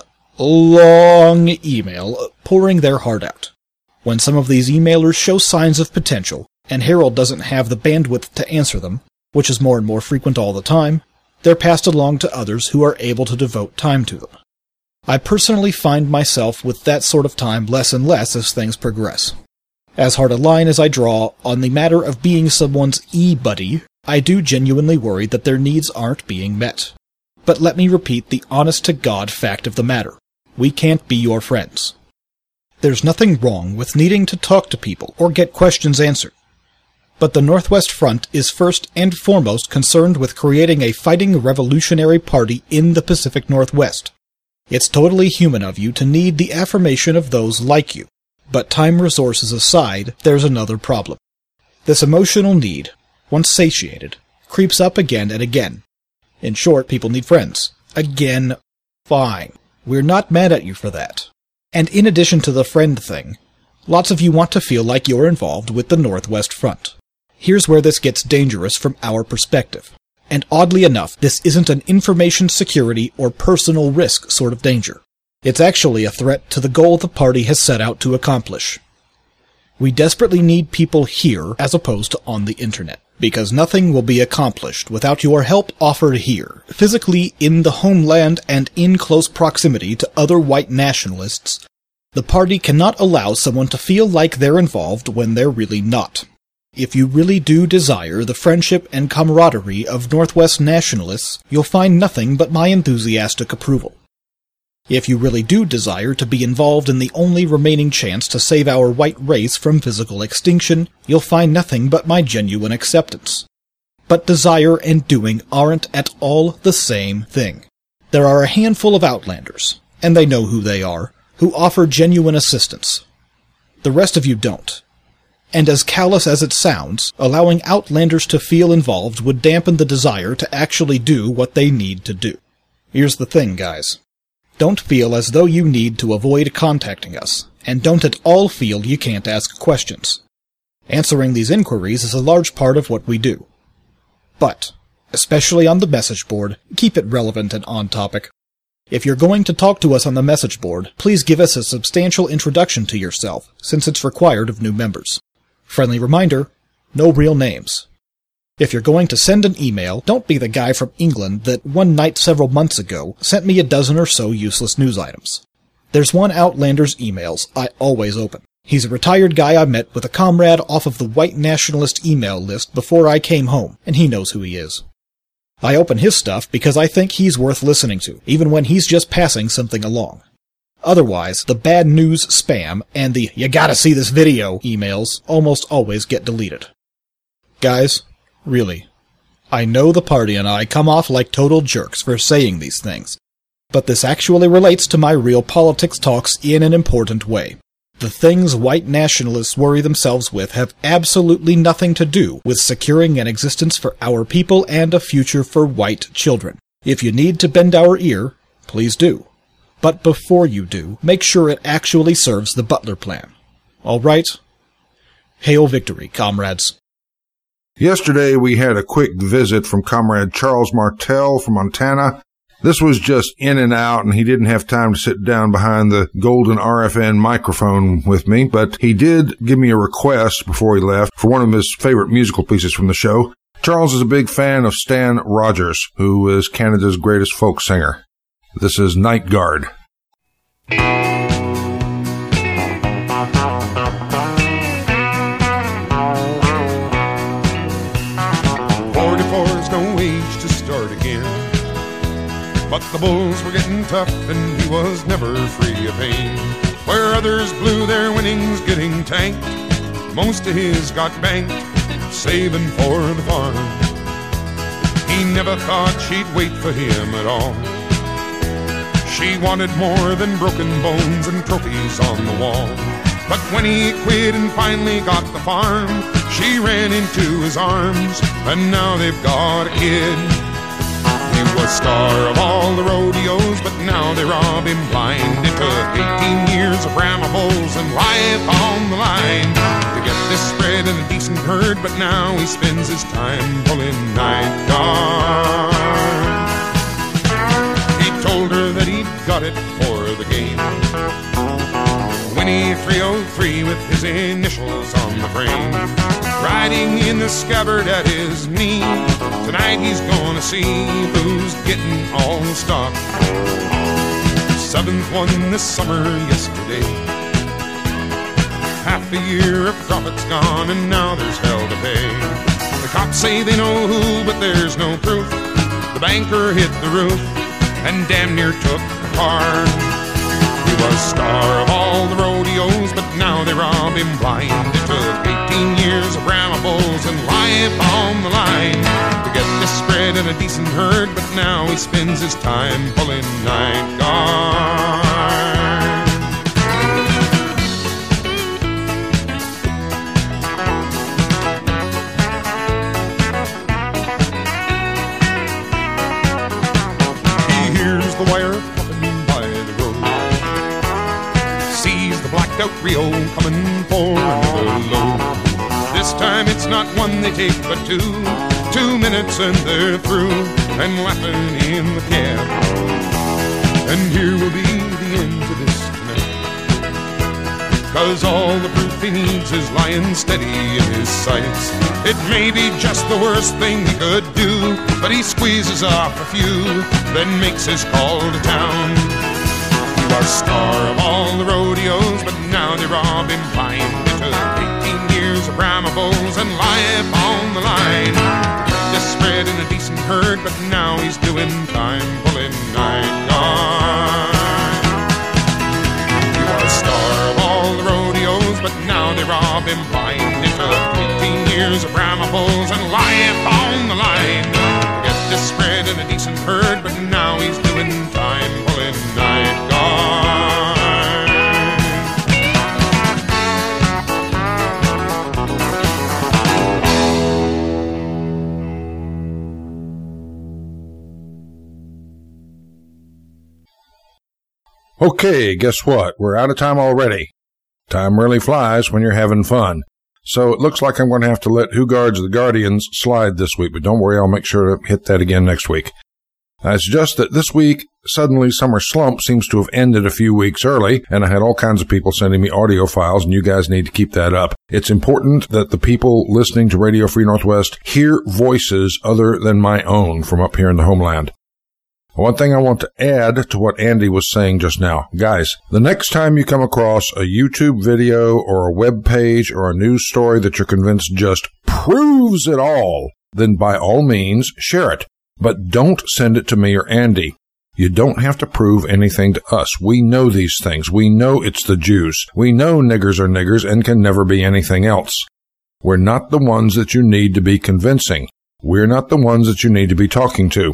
long email pouring their heart out. When some of these emailers show signs of potential, and Harold doesn't have the bandwidth to answer them, which is more and more frequent all the time, they're passed along to others who are able to devote time to them. I personally find myself with that sort of time less and less as things progress. As hard a line as I draw on the matter of being someone's e-buddy, I do genuinely worry that their needs aren't being met. But let me repeat the honest-to-God fact of the matter. We can't be your friends. There's nothing wrong with needing to talk to people or get questions answered. But the Northwest Front is first and foremost concerned with creating a fighting revolutionary party in the Pacific Northwest. It's totally human of you to need the affirmation of those like you. But time resources aside, there's another problem. This emotional need, once satiated, creeps up again and again. In short, people need friends. Again, fine. We're not mad at you for that. And in addition to the friend thing, lots of you want to feel like you're involved with the Northwest Front. Here's where this gets dangerous from our perspective. And oddly enough, this isn't an information security or personal risk sort of danger. It's actually a threat to the goal the party has set out to accomplish. We desperately need people here as opposed to on the internet, because nothing will be accomplished without your help offered here, physically in the homeland and in close proximity to other white nationalists. The party cannot allow someone to feel like they're involved when they're really not. If you really do desire the friendship and camaraderie of Northwest nationalists, you'll find nothing but my enthusiastic approval. If you really do desire to be involved in the only remaining chance to save our white race from physical extinction, you'll find nothing but my genuine acceptance. But desire and doing aren't at all the same thing. There are a handful of Outlanders, and they know who they are, who offer genuine assistance. The rest of you don't. And as callous as it sounds, allowing Outlanders to feel involved would dampen the desire to actually do what they need to do. Here's the thing, guys. Don't feel as though you need to avoid contacting us, and don't at all feel you can't ask questions. Answering these inquiries is a large part of what we do. But, especially on the message board. Keep it relevant and on topic. If you're going to talk to us on the message board, please give us a substantial introduction to yourself, since it's required of new members. Friendly reminder, no real names. If you're going to send an email, don't be the guy from England that one night several months ago sent me a dozen or so useless news items. There's one Outlander's emails I always open. He's a retired guy I met with a comrade off of the white nationalist email list before I came home, and he knows who he is. I open his stuff because I think he's worth listening to, even when he's just passing something along. Otherwise, the bad news spam and the you gotta see this video emails almost always get deleted. Guys, really, I know the party and I come off like total jerks for saying these things, but this actually relates to my real politics talks in an important way. The things white nationalists worry themselves with have absolutely nothing to do with securing an existence for our people and a future for white children. If you need to bend our ear, please do. But before you do, make sure it actually serves the Butler Plan. All right? Hail victory, comrades. Yesterday we had a quick visit from Comrade Charles Martel from Montana. This was just in and out, and he didn't have time to sit down behind the golden R F N microphone with me, but he did give me a request before he left for one of his favorite musical pieces from the show. Charles is a big fan of Stan Rogers, who is Canada's greatest folk singer. This is Night Guard. forty-four's no age to start again, but the bulls were getting tough and he was never free of pain. Where others blew their winnings getting tanked, most of his got banked, saving for the farm. He never thought she'd wait for him at all. She wanted more than broken bones and trophies on the wall. But when he quit and finally got the farm, she ran into his arms, and now they've got a kid. He was star of all the rodeos, but now they rob him blind. It took eighteen years of brambles and life on the line to get this spread in a decent herd, but now he spends his time pulling night guard. He told her that he'd got it for the game, Winnie three oh three with his initials on the frame, riding in the scabbard at his knee. Tonight he's gonna see who's getting all the stock. Seventh one this summer yesterday. Half a year of profits gone and now there's hell to pay. The cops say they know who, but there's no proof. The banker hit the roof and damn near took the car. He was star of all the rodeos, but now they rob him blind. It took eighteen years of brambles and life on the line to get this spread in a decent herd, but now he spends his time pulling night guard. He hears the wire popping by the road, sees the blacked out Rio coming for another load. This time it's not one they take but two. Two minutes and they're through and laughing in the cab. And here will be the end to this tonight, 'cause all the proof he needs is lying steady in his sights. It may be just the worst thing he could do, but he squeezes off a few, then makes his call to town. He was star of all the rodeos, but now they rob him blind. It took eighteen years of brambles and life on the line to get this spread in a decent herd, but now he's doing time pulling night guard. He was star of all the rodeos, but now they rob him blind. It took eighteen years of brambles and life on the line to get this spread in a decent herd, but now he's doing time pulling night guard. Okay, guess what? We're out of time already. Time really flies when you're having fun. So it looks like I'm going to have to let Who Guards the Guardians slide this week, but don't worry, I'll make sure to hit that again next week. Now, it's just that this week, suddenly Summer Slump seems to have ended a few weeks early, and I had all kinds of people sending me audio files, and you guys need to keep that up. It's important that the people listening to Radio Free Northwest hear voices other than my own from up here in the homeland. One thing I want to add to what Andy was saying just now. Guys, the next time you come across a YouTube video or a web page or a news story that you're convinced just proves it all, then by all means, share it. But don't send it to me or Andy. You don't have to prove anything to us. We know these things. We know it's the Jews. We know niggers are niggers and can never be anything else. We're not the ones that you need to be convincing. We're not the ones that you need to be talking to.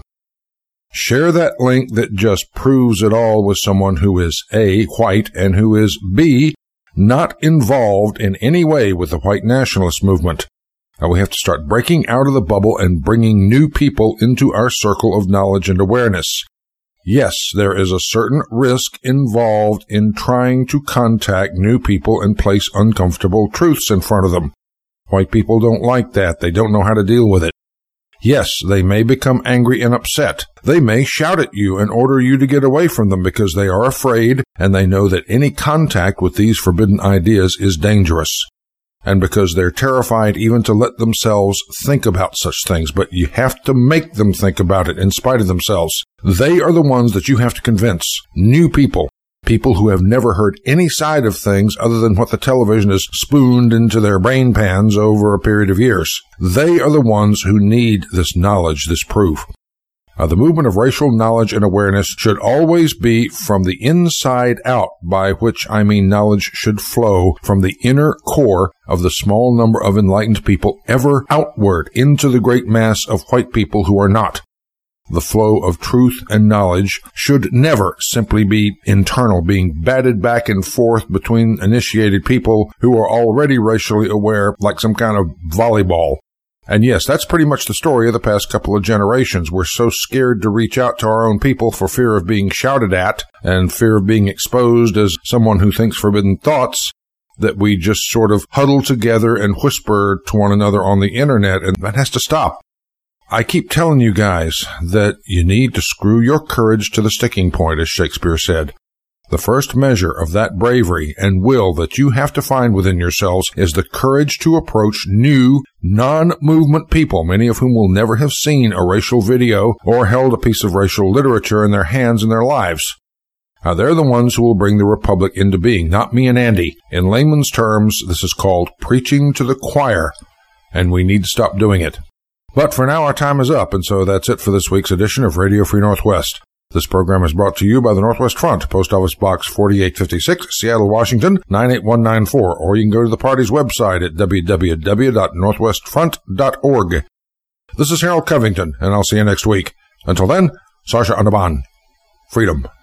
Share that link that just proves it all with someone who is A, white, and who is B, not involved in any way with the white nationalist movement. Now we have to start breaking out of the bubble and bringing new people into our circle of knowledge and awareness. Yes, there is a certain risk involved in trying to contact new people and place uncomfortable truths in front of them. White people don't like that. They don't know how to deal with it. Yes, they may become angry and upset. They may shout at you and order you to get away from them because they are afraid and they know that any contact with these forbidden ideas is dangerous. And because they're terrified even to let themselves think about such things, but you have to make them think about it in spite of themselves. They are the ones that you have to convince. New people. People who have never heard any side of things other than what the television has spooned into their brain pans over a period of years. They are the ones who need this knowledge, this proof. Uh, the movement of racial knowledge and awareness should always be from the inside out, by which I mean knowledge should flow from the inner core of the small number of enlightened people ever outward into the great mass of white people who are not. The flow of truth and knowledge should never simply be internal, being batted back and forth between initiated people who are already racially aware like some kind of volleyball. And yes, that's pretty much the story of the past couple of generations. We're so scared to reach out to our own people for fear of being shouted at and fear of being exposed as someone who thinks forbidden thoughts that we just sort of huddle together and whisper to one another on the internet, and that has to stop. I keep telling you guys that you need to screw your courage to the sticking point, as Shakespeare said. The first measure of that bravery and will that you have to find within yourselves is the courage to approach new, non-movement people, many of whom will never have seen a racial video or held a piece of racial literature in their hands in their lives. Now, they're the ones who will bring the Republic into being, not me and Andy. In layman's terms, this is called preaching to the choir, and we need to stop doing it. But for now, our time is up, and so that's it for this week's edition of Radio Free Northwest. This program is brought to you by the Northwest Front, Post Office Box forty-eight fifty-six, Seattle, Washington, nine eight one nine four, or you can go to the party's website at w w w dot northwest front dot org. This is Harold Covington, and I'll see you next week. Until then, Sarsha Anaban. Freedom.